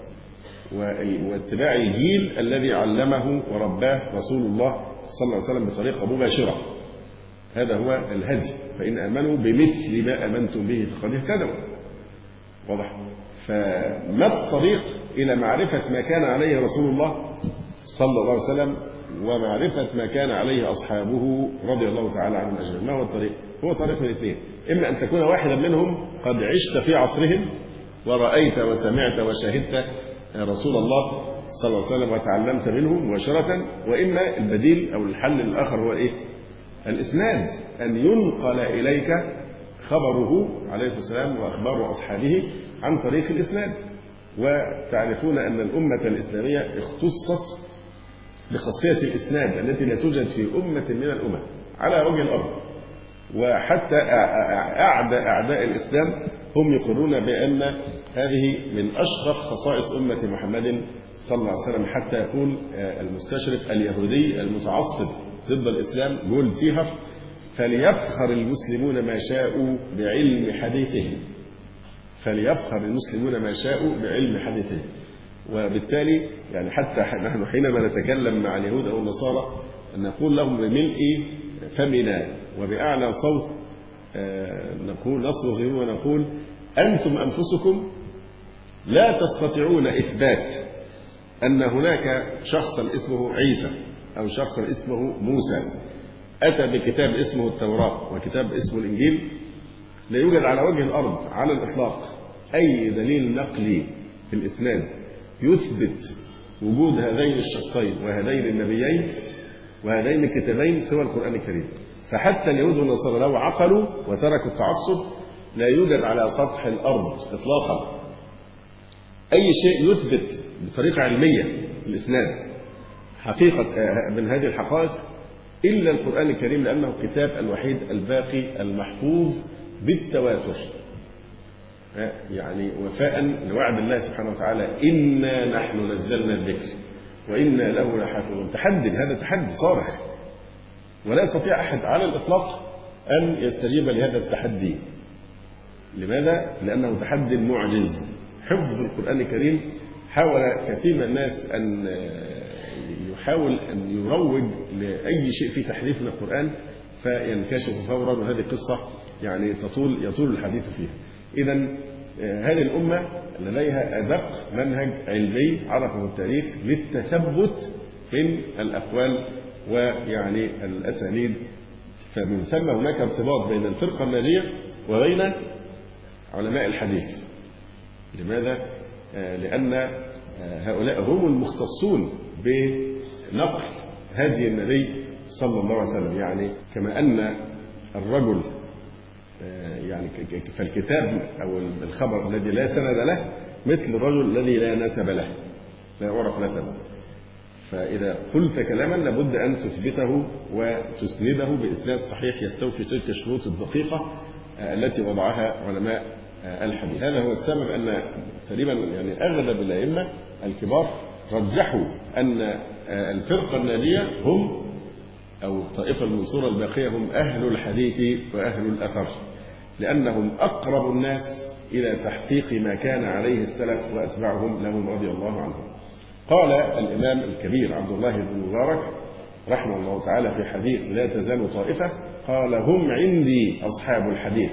واتباع الجيل الذي علمه ورباه رسول الله صلى الله عليه وسلم بطريقة مباشرة. هذا هو الهدي، فإن آمنوا بمثل ما آمنتم به فقد اهتدوا. واضح؟ فما الطريق إلى معرفة ما كان عليه رسول الله صلى الله عليه وسلم ومعرفة ما كان عليه أصحابه رضي الله تعالى عنهم أجمعين؟ ما هو الطريق؟ هو طريق من الاثنين: إما أن تكون واحدا منهم قد عشت في عصرهم ورأيت وسمعت وشاهدت رسول الله صلى الله عليه وسلم وتعلمت منه مباشرة، وإما البديل أو الحل الآخر هو الإسناد، أن ينقل إليك خبره عليه الصلاة والسلام وأخبار أصحابه عن طريق الإسناد. وتعرفون أن الأمة الإسلامية اختصت بخاصية الإسناد التي لا توجد في أمة من الأمم على وجه الأرض، وحتى أعداء الإسلام هم يقولون بأن هذه من أشرف خصائص أمة محمد صلى الله عليه وسلم، حتى يقول المستشرق اليهودي المتعصب ضد الإسلام جولد سيهر: فليفخر المسلمون ما شاءوا بعلم حديثهم. فليفخر المسلمون ما شاءوا بعلم حديثهم. وبالتالي يعني حتى نحن حينما نتكلم مع اليهود أو النصارى نقول لهم بملء فمنا وبأعلى صوت، نقول نصرخ ونقول: أنتم أنفسكم لا تستطيعون إثبات أن هناك شخصا اسمه عيسى أو شخصا اسمه موسى أتى بكتاب اسمه التوراة وكتاب اسمه الإنجيل، لا يوجد على وجه الأرض على الإطلاق أي دليل نقلي في الإسلام يثبت وجود هذين الشخصين وهذين النبيين وهذين الكتابين سوى القرآن الكريم. فحتى اليهود والنصارى لو عقلوا وتركوا التعصب لا يوجد على سطح الأرض إطلاقا أي شيء يثبت بطريقة علمية الإسناد حقيقة من هذه الحقائق إلا القرآن الكريم، لأنه الكتاب الوحيد الباقي المحفوظ بالتواتر، يعني وفاء لوعد الله سبحانه وتعالى إنا نحن نزلنا الذكر وإنا له لحافظون. تحدي، هذا تحدي صارخ ولا يستطيع أحد على الإطلاق أن يستجيب لهذا التحدي. لماذا؟ لأنه تحدي معجز. حفظ القرآن الكريم حاول كثير من الناس أن يحاول أن يروج لأي شيء في تحريف من القرآن فينكشف فورا، وهذه قصة يعني يطول الحديث فيها. إذن هذه الأمة لديها أدق منهج علمي عرفه التاريخ للتثبت من الأقوال ويعني الأسانيد، فمن ثم هناك ارتباط بين الفرقة الناجية وبين علماء الحديث. لماذا؟ لأن هؤلاء هم المختصون بنقل هدي النبي صلى الله عليه وسلم. يعني كما أن الرجل يعني فالكتاب أو الخبر الذي لا سند له مثل الرجل الذي لا نسب له، لا يعرف نسبه. فإذا قلت كلاما لابد أن تثبته وتسنده بإسناد صحيح يستوفي تلك الشروط الدقيقة التي وضعها علماء الحديث. هذا هو السبب أن تقريبا يعني أغلب الأئمة الكبار رجحوا أن الفرقة الناجية هم أو الطائفة المنصورة الباقية هم أهل الحديث وأهل الأثر، لأنهم أقرب الناس إلى تحقيق ما كان عليه السلف وأتباعهم لهم رضي الله عنهم. قال الإمام الكبير عبد الله بن مبارك رحمه الله تعالى في حديث لا تزال طائفة، قال هم عندي أصحاب الحديث.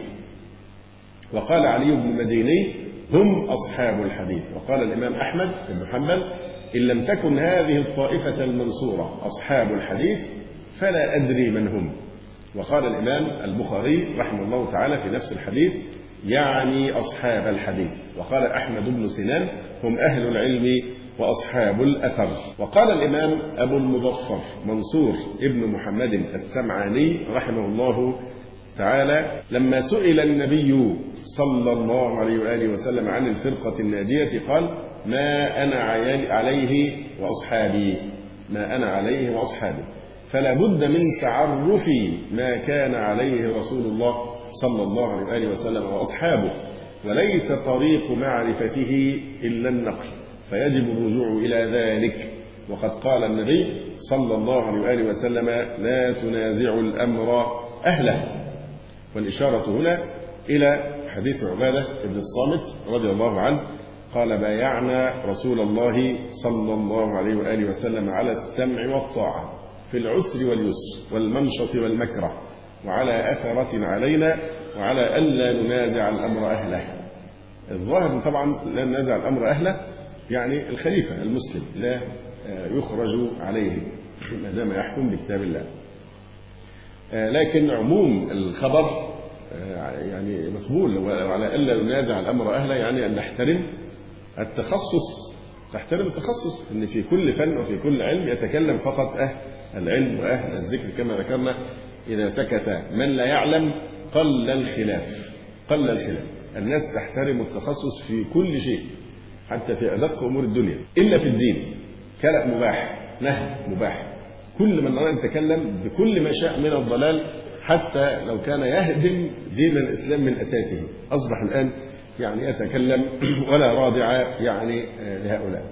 وقال علي بن المديني هم أصحاب الحديث. وقال الإمام أحمد بن حنبل إن لم تكن هذه الطائفة المنصورة أصحاب الحديث فلا أدري من هم. وقال الإمام البخاري رحمه الله تعالى في نفس الحديث يعني أصحاب الحديث. وقال أحمد بن سنان هم أهل العلم وأصحاب الأثر. وقال الإمام أبو المظفر منصور ابن محمد السمعاني رحمه الله تعالى لما سئل النبي صلى الله عليه وآله وسلم عن الفرقة الناجية قال ما أنا عليه وأصحابي، ما أنا عليه وأصحابي. فلا بد من تعرف ما كان عليه رسول الله صلى الله عليه وآله وسلم وأصحابه، وليس طريق معرفته إلا النقل، فيجب الرجوع إلى ذلك. وقد قال النبي صلى الله عليه وآله وسلم لا تنازعوا الأمر أهله. والإشارة هنا إلى حديث عبادة بن الصامت رضي الله عنه قال بايعنا رسول الله صلى الله عليه وآله وسلم على السمع والطاعة في العسر واليسر والمنشط والمكره وعلى أثرة علينا وعلى ألا ننازع الأمر أهله. الظاهر طبعا لا ننازع الأمر أهله يعني الخليفة المسلم لا يخرج عليه ما دام يحكم بكتاب الله. لكن عموم الخبر يعني مقبول، وعلى ألا ننازع الأمر أهله يعني أن نحترم التخصص، نحترم التخصص، أن في كل فن وفي كل علم يتكلم فقط أهل العلم وأهل الذكر كما ذكرنا. إذا سكت من لا يعلم قل الخلاف، قل الخلاف. الناس تحترم التخصص في كل شيء حتى في أدق أمور الدنيا إلا في الدين. كلام مباح، نهي مباح، كل من أراد يتكلم بكل ما شاء من الضلال حتى لو كان يهدم دين الإسلام من أساسه. أصبح الآن يعني يتكلم ولا رادع يعني لهؤلاء.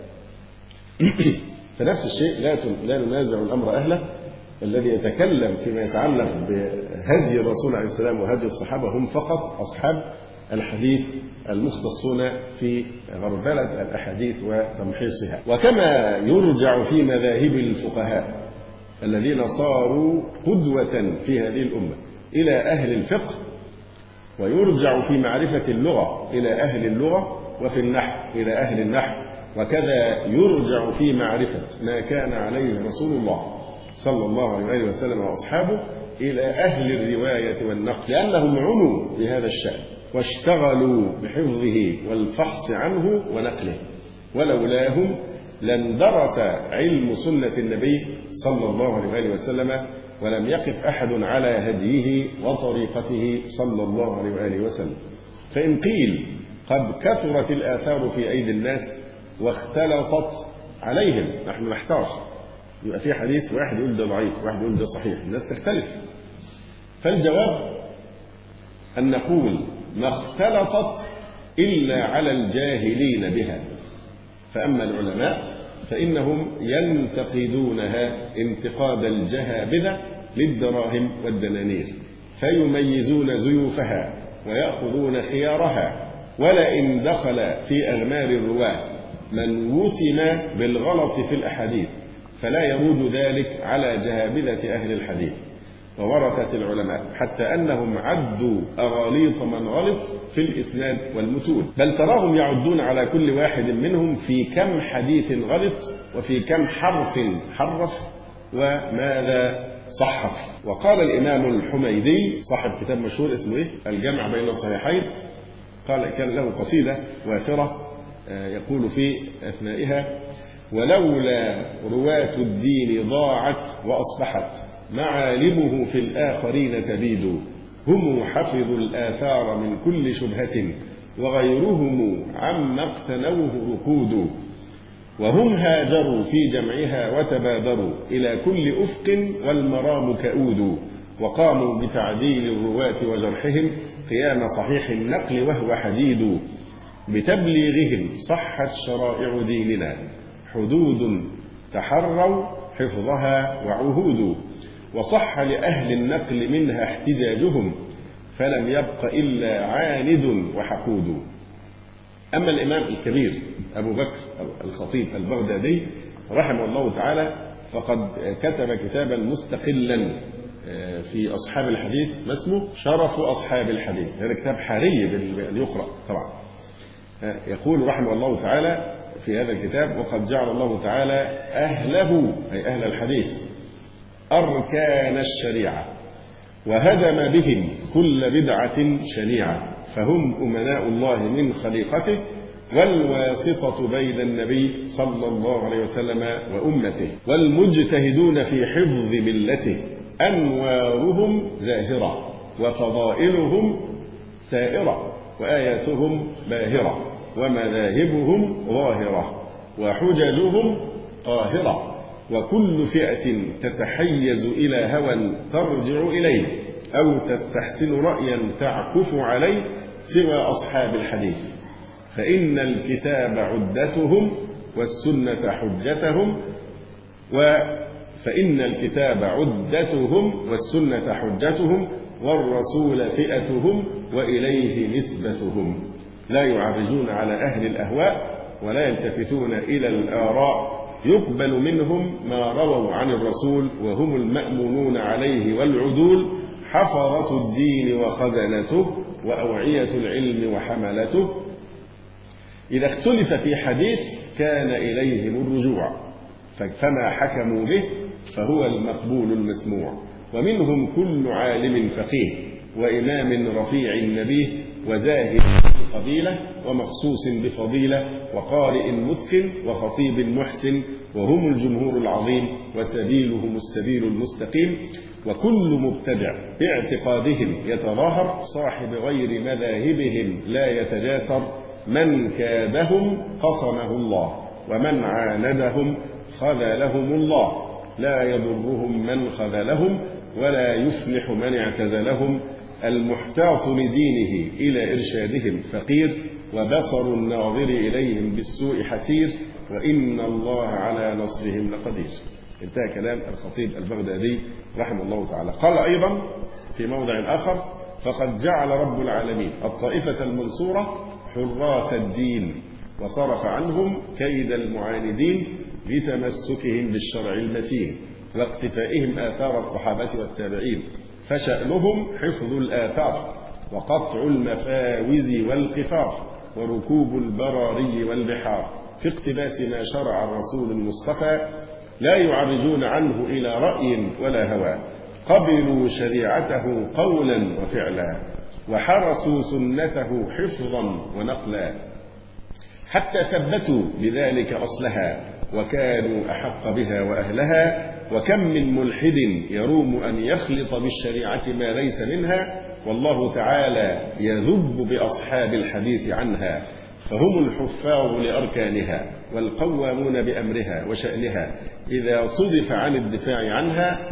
فنفس الشيء لا ننازع الأمر أهله. الذي يتكلم فيما يتعلق بهدي الرسول عليه السلام وهدي الصحابة هم فقط أصحاب الحديث المختصون في غربلة الأحاديث وتمحيصها. وكما يرجع في مذاهب الفقهاء الذين صاروا قدوة في هذه الأمة إلى أهل الفقه، ويرجع في معرفة اللغة إلى أهل اللغة، وفي النحو إلى أهل النحو، وكذا يرجع في معرفة ما كان عليه رسول الله صلى الله عليه وسلم وأصحابه إلى أهل الرواية والنقل، لأنهم عنوا بهذا الشأن واشتغلوا بحفظه والفحص عنه ونقله، ولولاهم لاندرس علم سنة النبي صلى الله عليه وسلم، ولم يقف أحد على هديه وطريقته صلى الله عليه وسلم. فإن قيل قد كثرت الآثار في أيدي الناس واختلطت عليهم، نحن نحتار، يبقى في حديث واحد يقول ده ضعيف، واحد يقول ده صحيح، الناس تختلف. فالجواب أن نقول ما اختلطت إلا على الجاهلين بها، فأما العلماء فإنهم ينتقدونها انتقاد الجهابذة للدراهم والدنانير، فيميزون زيوفها ويأخذون خيارها، ولئن دخل في أغمار الرواة من وسم بالغلط في الأحاديث فلا يرود ذلك على جهابذة أهل الحديث وورثة العلماء، حتى أنهم عدوا أغاليط من غلط في الإسناد والمتون، بل تراهم يعدون على كل واحد منهم في كم حديث غلط وفي كم حرف حرف وماذا صحف. وقال الإمام الحميدي صاحب كتاب مشهور اسمه الجمع بين الصحيحين، قال كان له قصيدة وافرة يقول في أثنائها: ولولا رواة الدين ضاعت وأصبحت معالمه في الآخرين تبيد، هم حفظوا الآثار من كل شبهة وغيرهم عما اقتنوه ركود، وهم هاجروا في جمعها وتبادروا إلى كل أفق والمرام كؤود، وقاموا بتعديل الرواة وجرحهم قيام صحيح النقل وهو حديد، بتبليغهم صحت شرائع ديننا حدود تحروا حفظها وعهود، وصح لأهل النقل منها احتجاجهم فلم يبق إلا عاند وحقود. أما الإمام الكبير أبو بكر الخطيب البغدادي رحمه الله تعالى فقد كتب كتابا مستقلا في أصحاب الحديث ما اسمه شرف أصحاب الحديث، هذا كتاب حري أن يقرأ طبعا. يقول رحمه الله تعالى في هذا الكتاب: وقد جعل الله تعالى أهله أي أهل الحديث أركان الشريعة وهدم بهم كل بدعة شنيعة، فهم أمناء الله من خليقته والواسطة بين النبي صلى الله عليه وسلم وأمته، والمجتهدون في حفظ ملته، أنوارهم زاهرة وفضائلهم سائرة وآياتهم باهرة ومذاهبهم ظاهرة وحججهم قاهرة، وكل فئة تتحيز إلى هوى ترجع إليه أو تستحسن رأيا تعكف عليه سوى أصحاب الحديث، فإن الكتاب عدتهم والسنة حجتهم والرسول فئتهم وإليه نسبتهم، لا يعرجون على أهل الأهواء ولا يلتفتون إلى الآراء، يقبل منهم ما رووا عن الرسول وهم المأمونون عليه والعدول، حفظة الدين وخزنته وأوعية العلم وحملته، إذا اختلف في حديث كان إليهم الرجوع، فما حكموا به فهو المقبول المسموع، ومنهم كل عالم فقيه وإمام رفيع نبيه وزاهد قبيلة ومخصوص بفضيلة وقارئ متقن وخطيب محسن، وهم الجمهور العظيم وسبيلهم السبيل المستقيم، وكل مبتدع باعتقادهم يتظاهر صاحب غير مذاهبهم لا يتجاسر، من كادهم قصمه الله ومن عاندهم خذلهم الله، لا يضرهم من خذلهم ولا يفلح من اعتزلهم، المحتاط لدينه إلى إرشادهم فقير، وبصر الناظر إليهم بالسوء حسير، وإن الله على نصرهم لقدير. انتهى كلام الخطيب البغدادي رحمه الله تعالى. قال أيضا في موضع آخر: فقد جعل رب العالمين الطائفة المنصورة حراس الدين وصرف عنهم كيد المعاندين لتمسكهم بالشرع المتين واقتفائهم آثار الصحابة والتابعين، فشأنهم حفظ الآثار وقطع المفاوز والقفار وركوب البراري والبحار في اقتباس ما شرع الرسول المصطفى، لا يعرجون عنه إلى رأي ولا هوى، قبلوا شريعته قولا وفعلا وحرسوا سنته حفظا ونقلا حتى ثبتوا بذلك أصلها وكانوا أحق بها وأهلها. وكم من ملحد يروم أن يخلط بالشريعة ما ليس منها والله تعالى يذب بأصحاب الحديث عنها، فهم الحفاظ لأركانها والقوامون بأمرها وشأنها، إذا صدف عن الدفاع عنها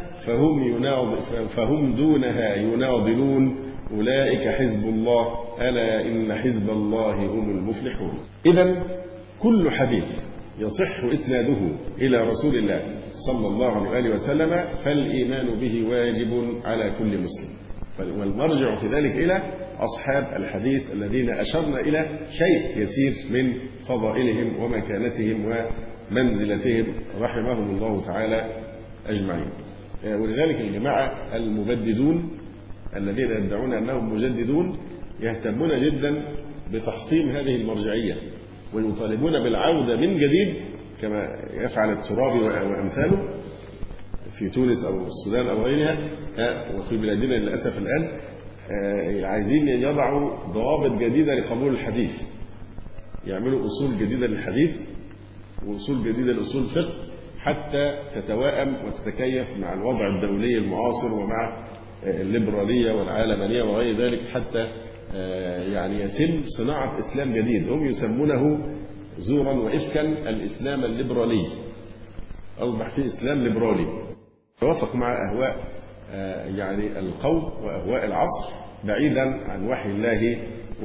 فهم دونها يناضلون. أولئك حزب الله ألا إن حزب الله هم المفلحون. إذن كل حديث يصح إسناده إلى رسول الله صلى الله عليه وسلم فالإيمان به واجب على كل مسلم، والمرجع في ذلك إلى أصحاب الحديث الذين أشرنا إلى شيء يسير من فضائلهم ومكانتهم ومنزلتهم رحمهم الله تعالى أجمعين. ولذلك الجماعة المبددون الذين يدعون أنهم مجددون يهتمون جدا بتحطيم هذه المرجعية ويطالبون بالعودة من جديد كما يفعل الترابي وأمثاله في تونس أو السودان أو غيرها وفي بلادنا للأسف الآن. عايزين يضعوا ضوابط جديدة لقبول الحديث، يعملوا أصول جديدة للحديث وأصول جديدة لأصول الفقه حتى تتوائم وتتكيف مع الوضع الدولي المعاصر ومع الليبرالية والعالمانية وغير ذلك، حتى يعني يتم صناعة إسلام جديد هم يسمونه زورا وإفكا الإسلام الليبرالي. أصبح فيه إسلام ليبرالي يوافق مع أهواء يعني القوم وأهواء العصر بعيدا عن وحي الله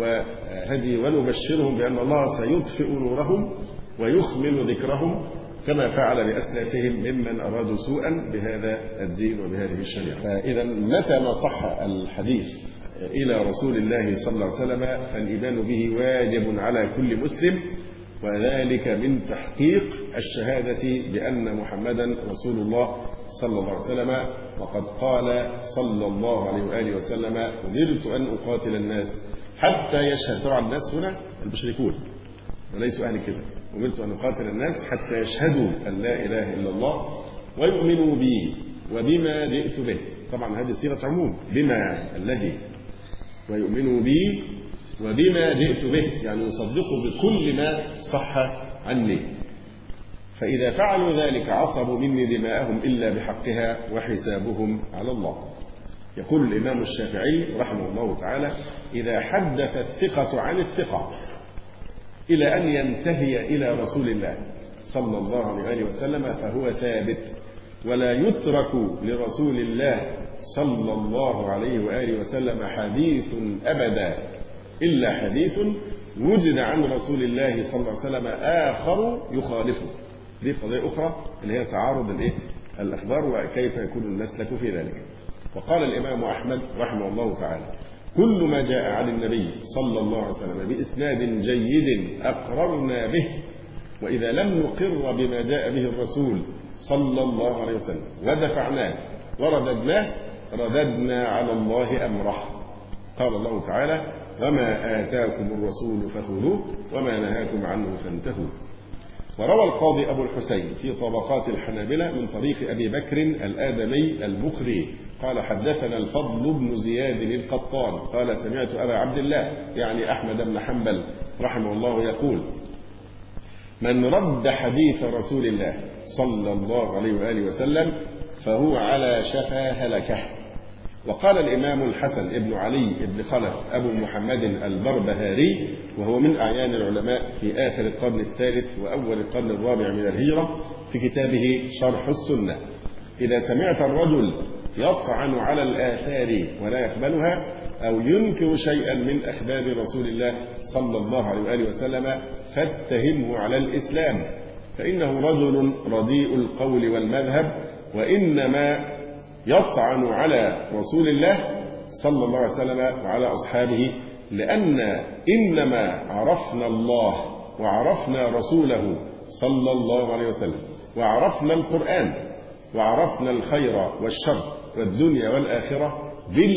وهدي، ونبشرهم بأن الله سيطفئ نورهم ويخمل ذكرهم كما فعل بأسلافهم ممن أرادوا سوءا بهذا الدين وبهذه الشريعة. فإذا متى ما صح الحديث إلى رسول الله صلى الله عليه وسلم فالإيمان به واجب على كل مسلم، وذلك من تحقيق الشهادة بأن محمدا رسول الله صلى الله عليه وسلم. وقد قال صلى الله عليه وآله وسلم: أمرت أن أقاتل الناس حتى يشهد. طبعا الناس هنا المشركون وليسوا أهل كده. أمرت أن أقاتل الناس حتى يشهدوا أن لا إله إلا الله ويؤمنوا بي وبما جئت به. طبعا هذه صيغة عموم، بما الذي ويؤمنوا بي وبما جئت به، يعني يصدقوا بكل ما صح عني. فإذا فعلوا ذلك عصبوا مني دماءهم إلا بحقها وحسابهم على الله. يقول الإمام الشافعي رحمه الله تعالى: إذا حدث الثقة عن الثقة إلى أن ينتهي إلى رسول الله صلى الله عليه وسلم فهو ثابت، ولا يترك لرسول الله صلى الله عليه وآله وسلم حديث أبدا إلا حديث وجد عن رسول الله صلى الله عليه وسلم آخر يخالفه. دي قضية أخرى اللي هي تعارض الأخبار وكيف يكون المسلك في ذلك. وقال الإمام أحمد رحمه الله تعالى: كل ما جاء عن النبي صلى الله عليه وسلم بإسناد جيد أقررنا به، وإذا لم نقر بما جاء به الرسول صلى الله عليه وسلم ودفعناه ورددناه رددنا على الله أمره. قال الله تعالى: وما آتاكم الرسول فخذوه وما نهاكم عنه فانتهوا. وروى القاضي أبو الحسين في طبقات الحنابلة من طريق أبي بكر الآدمي المقري قال: حدثنا الفضل بن زياد القطان قال: سمعت أبا عبد الله يعني أحمد بن حنبل رحمه الله يقول: من رد حديث رسول الله صلى الله عليه وآله وسلم فهو على شفا هلكة. وقال الإمام الحسن ابن علي بن خلف أبو محمد البربهاري وهو من أعيان العلماء في آخر القرن الثالث وأول القرن الرابع من الهجرة في كتابه شرح السنة: إذا سمعت الرجل يطعن على الآثار ولا يقبلها أو ينكر شيئا من أخبار رسول الله صلى الله عليه وآله وسلم فاتهمه على الإسلام، فإنه رجل رديء القول والمذهب، وإنما يطعن على رسول الله صلى الله عليه وسلم وعلى أصحابه لأن إنما عرفنا الله وعرفنا رسوله صلى الله عليه وسلم وعرفنا القرآن وعرفنا الخير والشر والدنيا والآخرة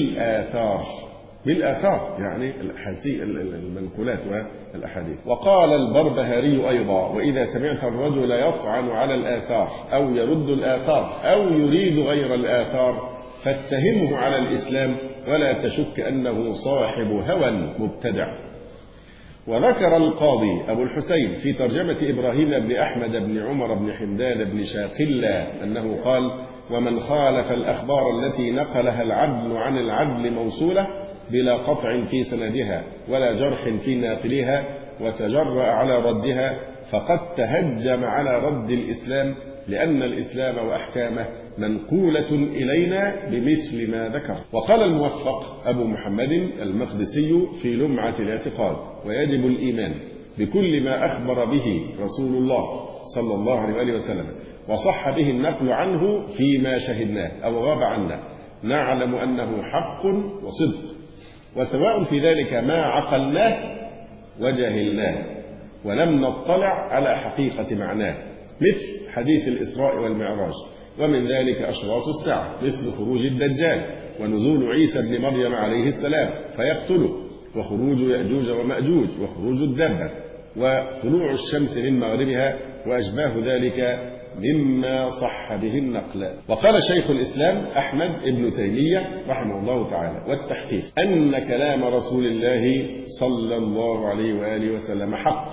بالآثار يعني المنقولات والأحاديث. وقال البربهاري أيضا: وإذا سمعت الرجل يطعن على الآثار أو يرد الآثار أو يريد غير الآثار فاتهمه على الإسلام ولا تشك أنه صاحب هوى مبتدع. وذكر القاضي أبو الحسين في ترجمة إبراهيم بن أحمد بن عمر بن حمدان بن شاقلة أنه قال: ومن خالف الأخبار التي نقلها العدل عن العدل موصولة بلا قطع في سندها ولا جرح في ناقلها وتجرأ على ردها فقد تهجم على رد الإسلام، لأن الإسلام وأحكامه منقولة إلينا بمثل ما ذكر. وقال الموفق أبو محمد المقدسي في لمعة الاعتقاد: ويجب الإيمان بكل ما أخبر به رسول الله صلى الله عليه وآله وسلم وصح به النقل عنه فيما شهدناه أو غاب عنا، نعلم أنه حق وصدق، وسواء في ذلك ما عقلناه وجهلناه ولم نطلع على حقيقة معناه، مثل حديث الإسراء والمعراج، ومن ذلك أشراط الساعة مثل خروج الدجال ونزول عيسى بن مريم عليه السلام فيقتله، وخروج يأجوج ومأجوج، وخروج الدابة، وطلوع الشمس من مغربها، وأشباه ذلك مما صح به النقل. وقال شيخ الإسلام أحمد ابن تيمية رحمه الله تعالى: والتحقيق أن كلام رسول الله صلى الله عليه وآله وسلم حق،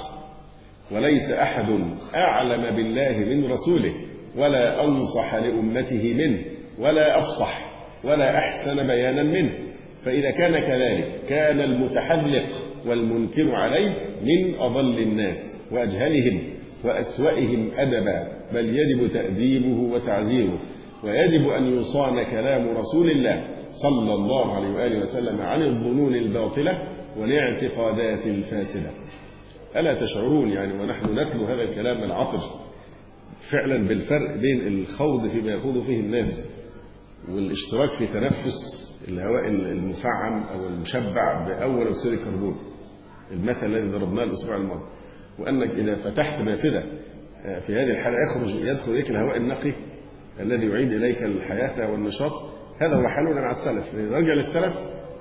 وليس أحد أعلم بالله من رسوله ولا أنصح لأمته منه ولا أفصح ولا أحسن بيانا منه، فإذا كان كذلك كان المتحلق والمنكر عليه من أضل الناس وأجهلهم وأسوأهم أدبا، بل يجب تأديبه وتعزيره، ويجب أن يصان كلام رسول الله صلى الله عليه وآله وسلم عن الظنون الباطلة والاعتقادات الفاسدة. ألا تشعرون يعني ونحن نتلو هذا الكلام العطر فعلا بالفرق بين الخوض فيما يخوض فيه الناس والاشتراك في تنفس الهواء المفعم أو المشبع بأول أكسيد الكربون، المثل الذي ضربناه الأسبوع الماضي، وأنك إذا فتحت نافذة في هذه الحالة يدخل إليك الهواء النقي الذي يعيد إليك الحياة والنشاط. هذا هو حالنا مع السلف. نرجع للسلف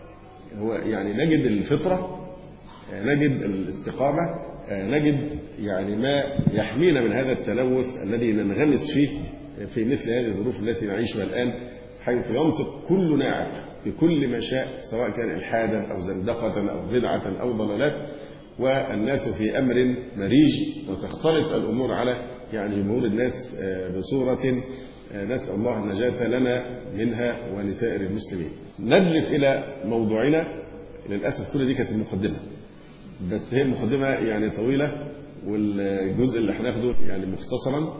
هو يعني نجد الفطرة، نجد الاستقامة، نجد يعني ما يحمينا من هذا التلوث الذي ننغمس فيه في مثل هذه الظروف التي نعيشها الآن، حيث ينطق كل ناعق بكل ما شاء، سواء كان إلحادا أو زندقة أو بدعة أو ضلالات، والناس في أمر مريج، وتختلط الأمور على يعني جمهور الناس بصورة نسأل الله النجاة لنا منها ولسائر المسلمين. ندلف إلى موضوعنا. للأسف كل دي كانت المقدمة، بس هي المقدمة يعني طويلة، والجزء اللي هناخده يعني مختصرا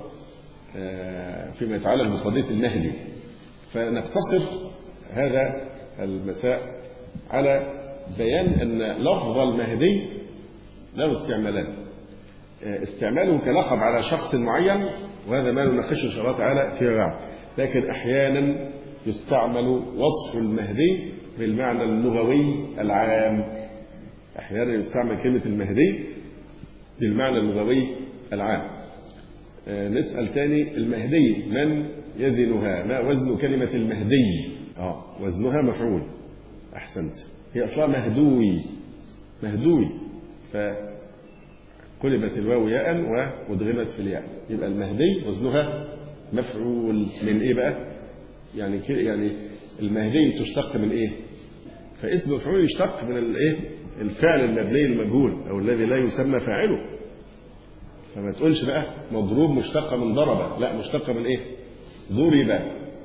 فيما يتعلق بقضية المهدي، فنقتصر هذا المساء على بيان أن لفظ المهدي له استعمالان: استعماله كلقب على شخص معين، وهذا ما نناقشه إن شاء الله تعالى فيما بعد، لكن أحيانا يستعمل وصف المهدي بالمعنى اللغوي العام. أحيانا يستعمل كلمة المهدي بالمعنى اللغوي العام. نسأل تاني: المهدي من يزنها؟ ما وزن كلمة المهدي؟ وزنها مفعول. أحسنت، هي أصلا مهدوي فقلبت الواو ياء وادغمت في الياء، يبقى المهدي وزنها مفعول. من إيه بقى؟ يعني المهدي تشتق من إيه؟ فاسم مفعول يشتق من الإيه؟ الفعل المبني المجهول أو الذي لا يسمى فاعله. فما تقولش بقى مضروب مشتق من ضرب، لا، مشتق من إيه؟ ضرب.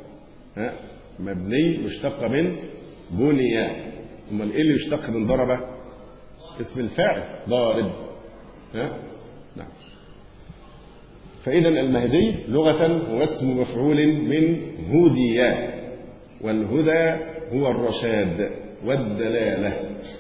مبني مشتق من بني. امال ايه اللي يشتق من ضرب؟ اسم الفاعل ضارب. نعم. فإذا المهدي لغة هو اسم مفعول من هدي، والهدى هو الرشاد والدلالة.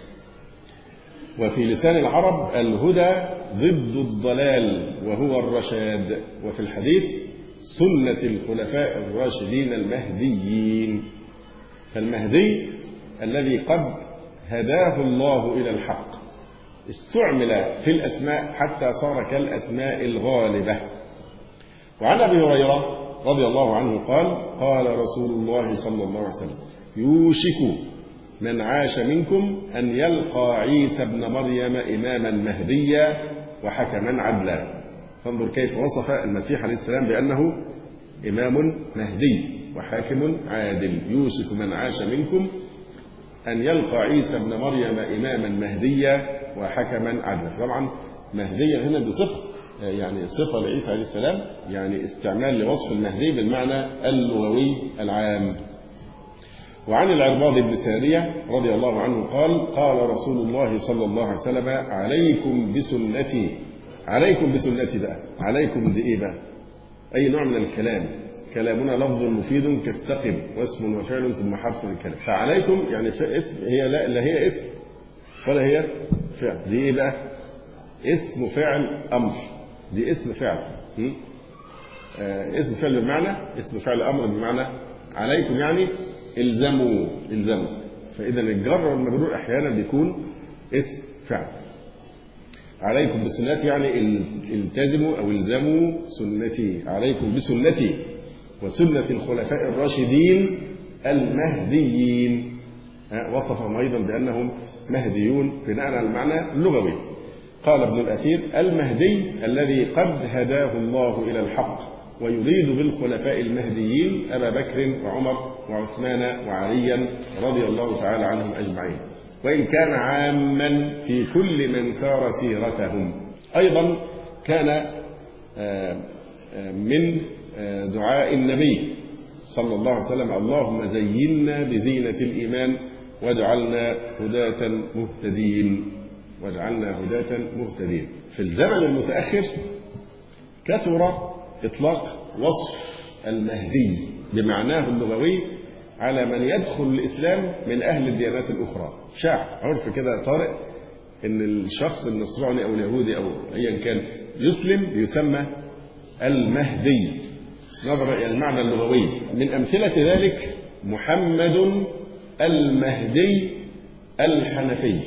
وفي لسان العرب الهدى ضد الضلال وهو الرشاد. وفي الحديث سنة الخلفاء الراشدين المهديين. فالمهدي الذي قد هداه الله إلى الحق استعمل في الأسماء حتى صار كالأسماء الغالبة. وعن أبي هريرة رضي الله عنه قال: قال رسول الله صلى الله عليه وسلم: يوشك من عاش منكم أن يلقى عيسى بن مريم إماما مهديا وحكما عدلا. فانظر كيف وصف المسيح عليه السلام بأنه إمام مهدي. وحاكم عادل يوشك من عاش منكم أن يلقى عيسى ابن مريم إماما مهديا وحكما عدلا. طبعا مهديا هنا دي صفة، يعني صفة لعيسى عليه السلام، يعني استعمال لوصف المهدي بالمعنى اللغوي العام. وعن العرباض بن سارية رضي الله عنه قال قال رسول الله صلى الله عليه وسلم عليكم بسنتي. عليكم بسنتي بقى، عليكم دي إيه بقى؟ أي نوع من الكلام؟ كلامنا لفظ مفيد كاستقم واسم وفعل ثم حرف الكلام. فعليكم يعني اسم، هي لا هي اسم ولا هي فعل، دي إيه بقى؟ اسم فعل أمر، دي اسم فعل. اسم فعل بمعنى، اسم فعل أمر بمعنى عليكم يعني الزموا. فإذا الجر والمجرور أحيانا بيكون اسم فعل. عليكم بسنتي يعني التزموا أو الزموا سنتي. عليكم بسنتي وسنة الخلفاء الراشدين المهديين. وصفهم أيضا بأنهم مهديون بناء على المعنى اللغوي. قال ابن الأثير المهدي الذي قد هداه الله إلى الحق، ويريد بالخلفاء المهديين أبا بكر وعمر وعثمان وعليا رضي الله تعالى عنهم أجمعين، وإن كان عاما في كل من سار سيرتهم. أيضا كان من دعاء النبي صلى الله عليه وسلم اللهم زينا بزينة الإيمان واجعلنا هداة مهتدين. في الزمن المتأخر كثر إطلاق وصف المهدي بمعناه اللغوي على من يدخل الإسلام من أهل الديانات الأخرى. شاع عرف كده طارئ إن الشخص النصراني أو اليهودي أو أيا كان يسلم يسمى المهدي نظرا إلى المعنى اللغوي. من أمثلة ذلك محمد المهدي الحنفي.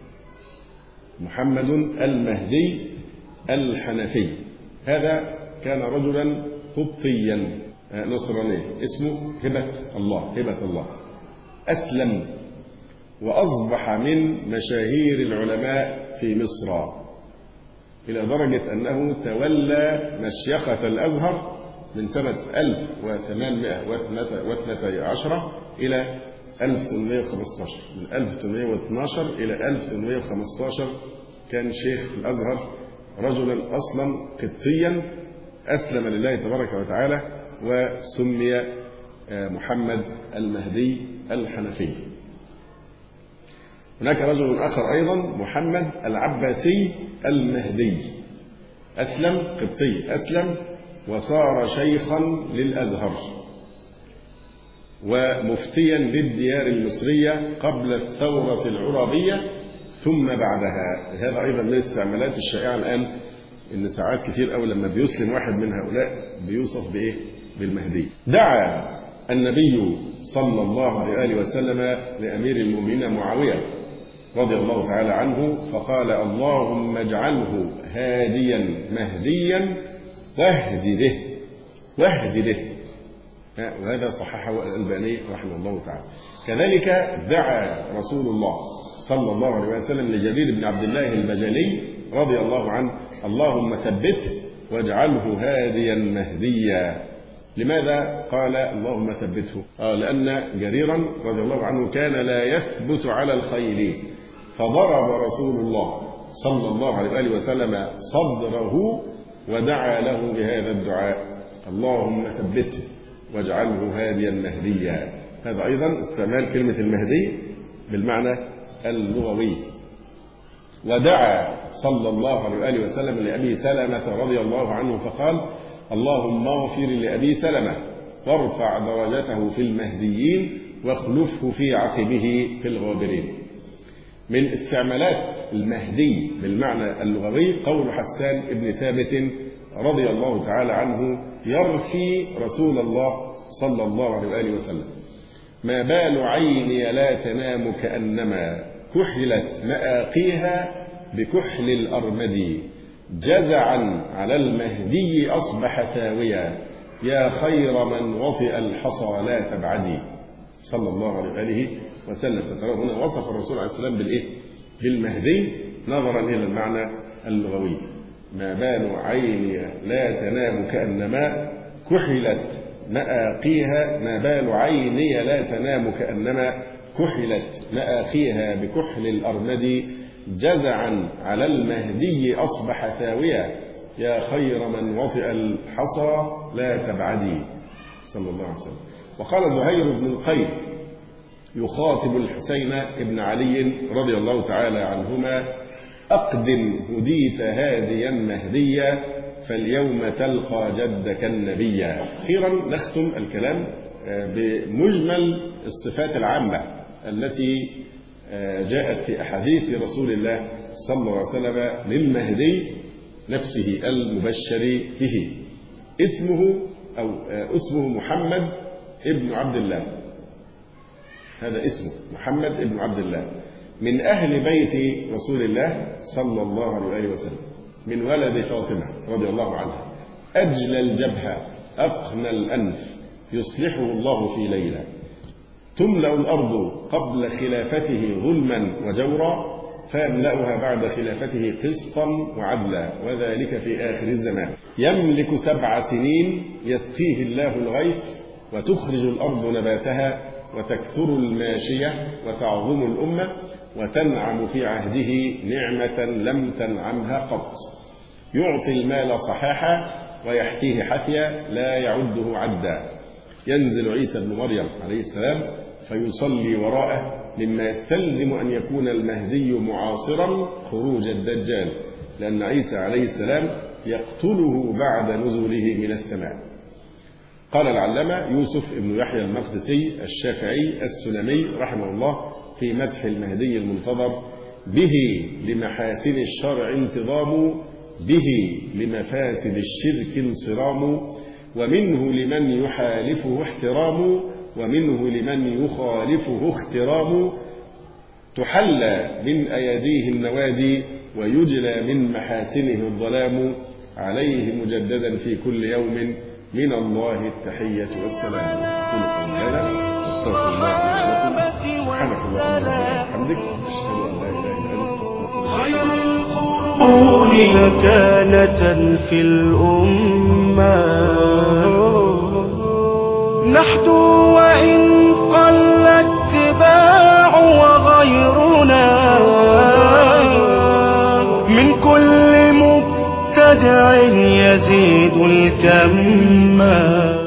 محمد المهدي الحنفي هذا كان رجلا قبطيا نصراني اسمه هبة الله، أسلم وأصبح من مشاهير العلماء في مصر، إلى درجة أنه تولى مشيخة الأزهر من سنة 1812 إلى 1815. من 1812 إلى 1815 كان شيخ الأزهر رجلا أصلا قبطيا أسلم لله تبارك وتعالى وسمي محمد المهدي الحنفي. هناك رجل آخر أيضا محمد العباسي المهدي، أسلم قبطي، أسلم وصار شيخا للأزهر ومفتيا للديار المصرية قبل الثورة العرابية ثم بعدها. هذا أيضا من الاستعمالات الشائعة الآن، إن ساعات كثير أوي لما بيسلم واحد من هؤلاء بيوصف بإيه؟ بالمهدي. دعا النبي صلى الله عليه وسلم لأمير المؤمنين معاوية رضي الله تعالى عنه فقال اللهم اجعله هاديا مهديا واهد به. وهذا صححه الألباني رحمه الله تعالى. كذلك دعا رسول الله صلى الله عليه وسلم لجرير بن عبد الله البجلي رضي الله عنه اللهم ثبته واجعله هاديا مهديا. لماذا قال اللهم ثبته؟ لأن جريرا رضي الله عنه كان لا يثبت على الخيل، فضرب رسول الله صلى الله عليه وسلم صدره ودعا له بهذا الدعاء اللهم ثبته واجعله هاديا مهديا. هذا أيضا استعمال كلمة المهدي بالمعنى اللغوي. ودعا صلى الله عليه وسلم لأبي سلمة رضي الله عنه فقال اللهم اغفر لأبي سلمة وارفع درجته في المهديين واخلفه في عقبه في الغابرين. من استعمالات المهدي بالمعنى اللغوي قول حسان بن ثابت رضي الله تعالى عنه يرثي رسول الله صلى الله عليه وسلم ما بال عيني لا تنام كأنما كحلت مآقيها بكحل الأرمد جزعا على المهدي أصبح ثاويا يا خير من وطئ الحصى لا تبعدي صلى الله عليه وسلم. فترى هنا وصف الرسول عليه السلام بالإيه؟ بالمهدي نظرا إلى المعنى اللغوي. ما بال عيني لا تنام كأنما كحلت مآقيها ما بال عيني لا تنام كأنما كحلت مآخيها بكحل الأرمد جزعا على المهدي أصبح ثاويا يا خير من وطئ الحصى لا تبعدي صلى الله عليه وسلم. وقال زهير بن القيم يخاطب الحسين بن علي رضي الله تعالى عنهما أقدم هديت هاديا مهديا فاليوم تلقى جدك النبيا. أخيرا نختم الكلام بمجمل الصفات العامة التي جاءت في أحاديث رسول الله صلى الله عليه وسلم للمهدي نفسه المبشر به. اسمه محمد ابن عبد الله، هذا اسمه محمد ابن عبد الله، من أهل بيت رسول الله صلى الله عليه وسلم، من ولد فاطمة رضي الله عنها، أجلى الجبهة أقنى الأنف، يصلحه الله في ليلة، تملأ الأرض قبل خلافته ظلما وجورا فيملأها بعد خلافته قسطا وعدلا وذلك في آخر الزمان. يملك 7 سنين يسقيه الله الغيث وتخرج الأرض نباتها وتكثر الماشية وتعظم الأمة وتنعم في عهده نعمة لم تنعمها قط. يعطي المال صحاحا ويحكيه حثيا لا يعده عدا. ينزل عيسى بن مريم عليه السلام فيصلي وراءه مما يستلزم أن يكون المهدي معاصرا خروج الدجال، لأن عيسى عليه السلام يقتله بعد نزوله من السماء. قال العلامة يوسف بن يحيى المقدسي الشافعي السلمي رحمه الله في مدح المهدي المنتظر: به لمحاسن الشرع انتظام، به لمفاسد الشرك انصرام، ومنه لمن يحالفه احترام، ومنه لمن يخالفه اخترام، تحلى من أيديه النوادي ويجلى من محاسنه الظلام، عليه مجددا في كل يوم من الله التحية والسلام. قل هذا استغفر الله لكم، سبحانك اللهم وبحمدك أشهد أن لا إله إلا أنت أستغفرك. خير القرون مكانة في الأمة نحدو وإن قل اتباع وغيرنا من كل مبتدع يزيد الكم.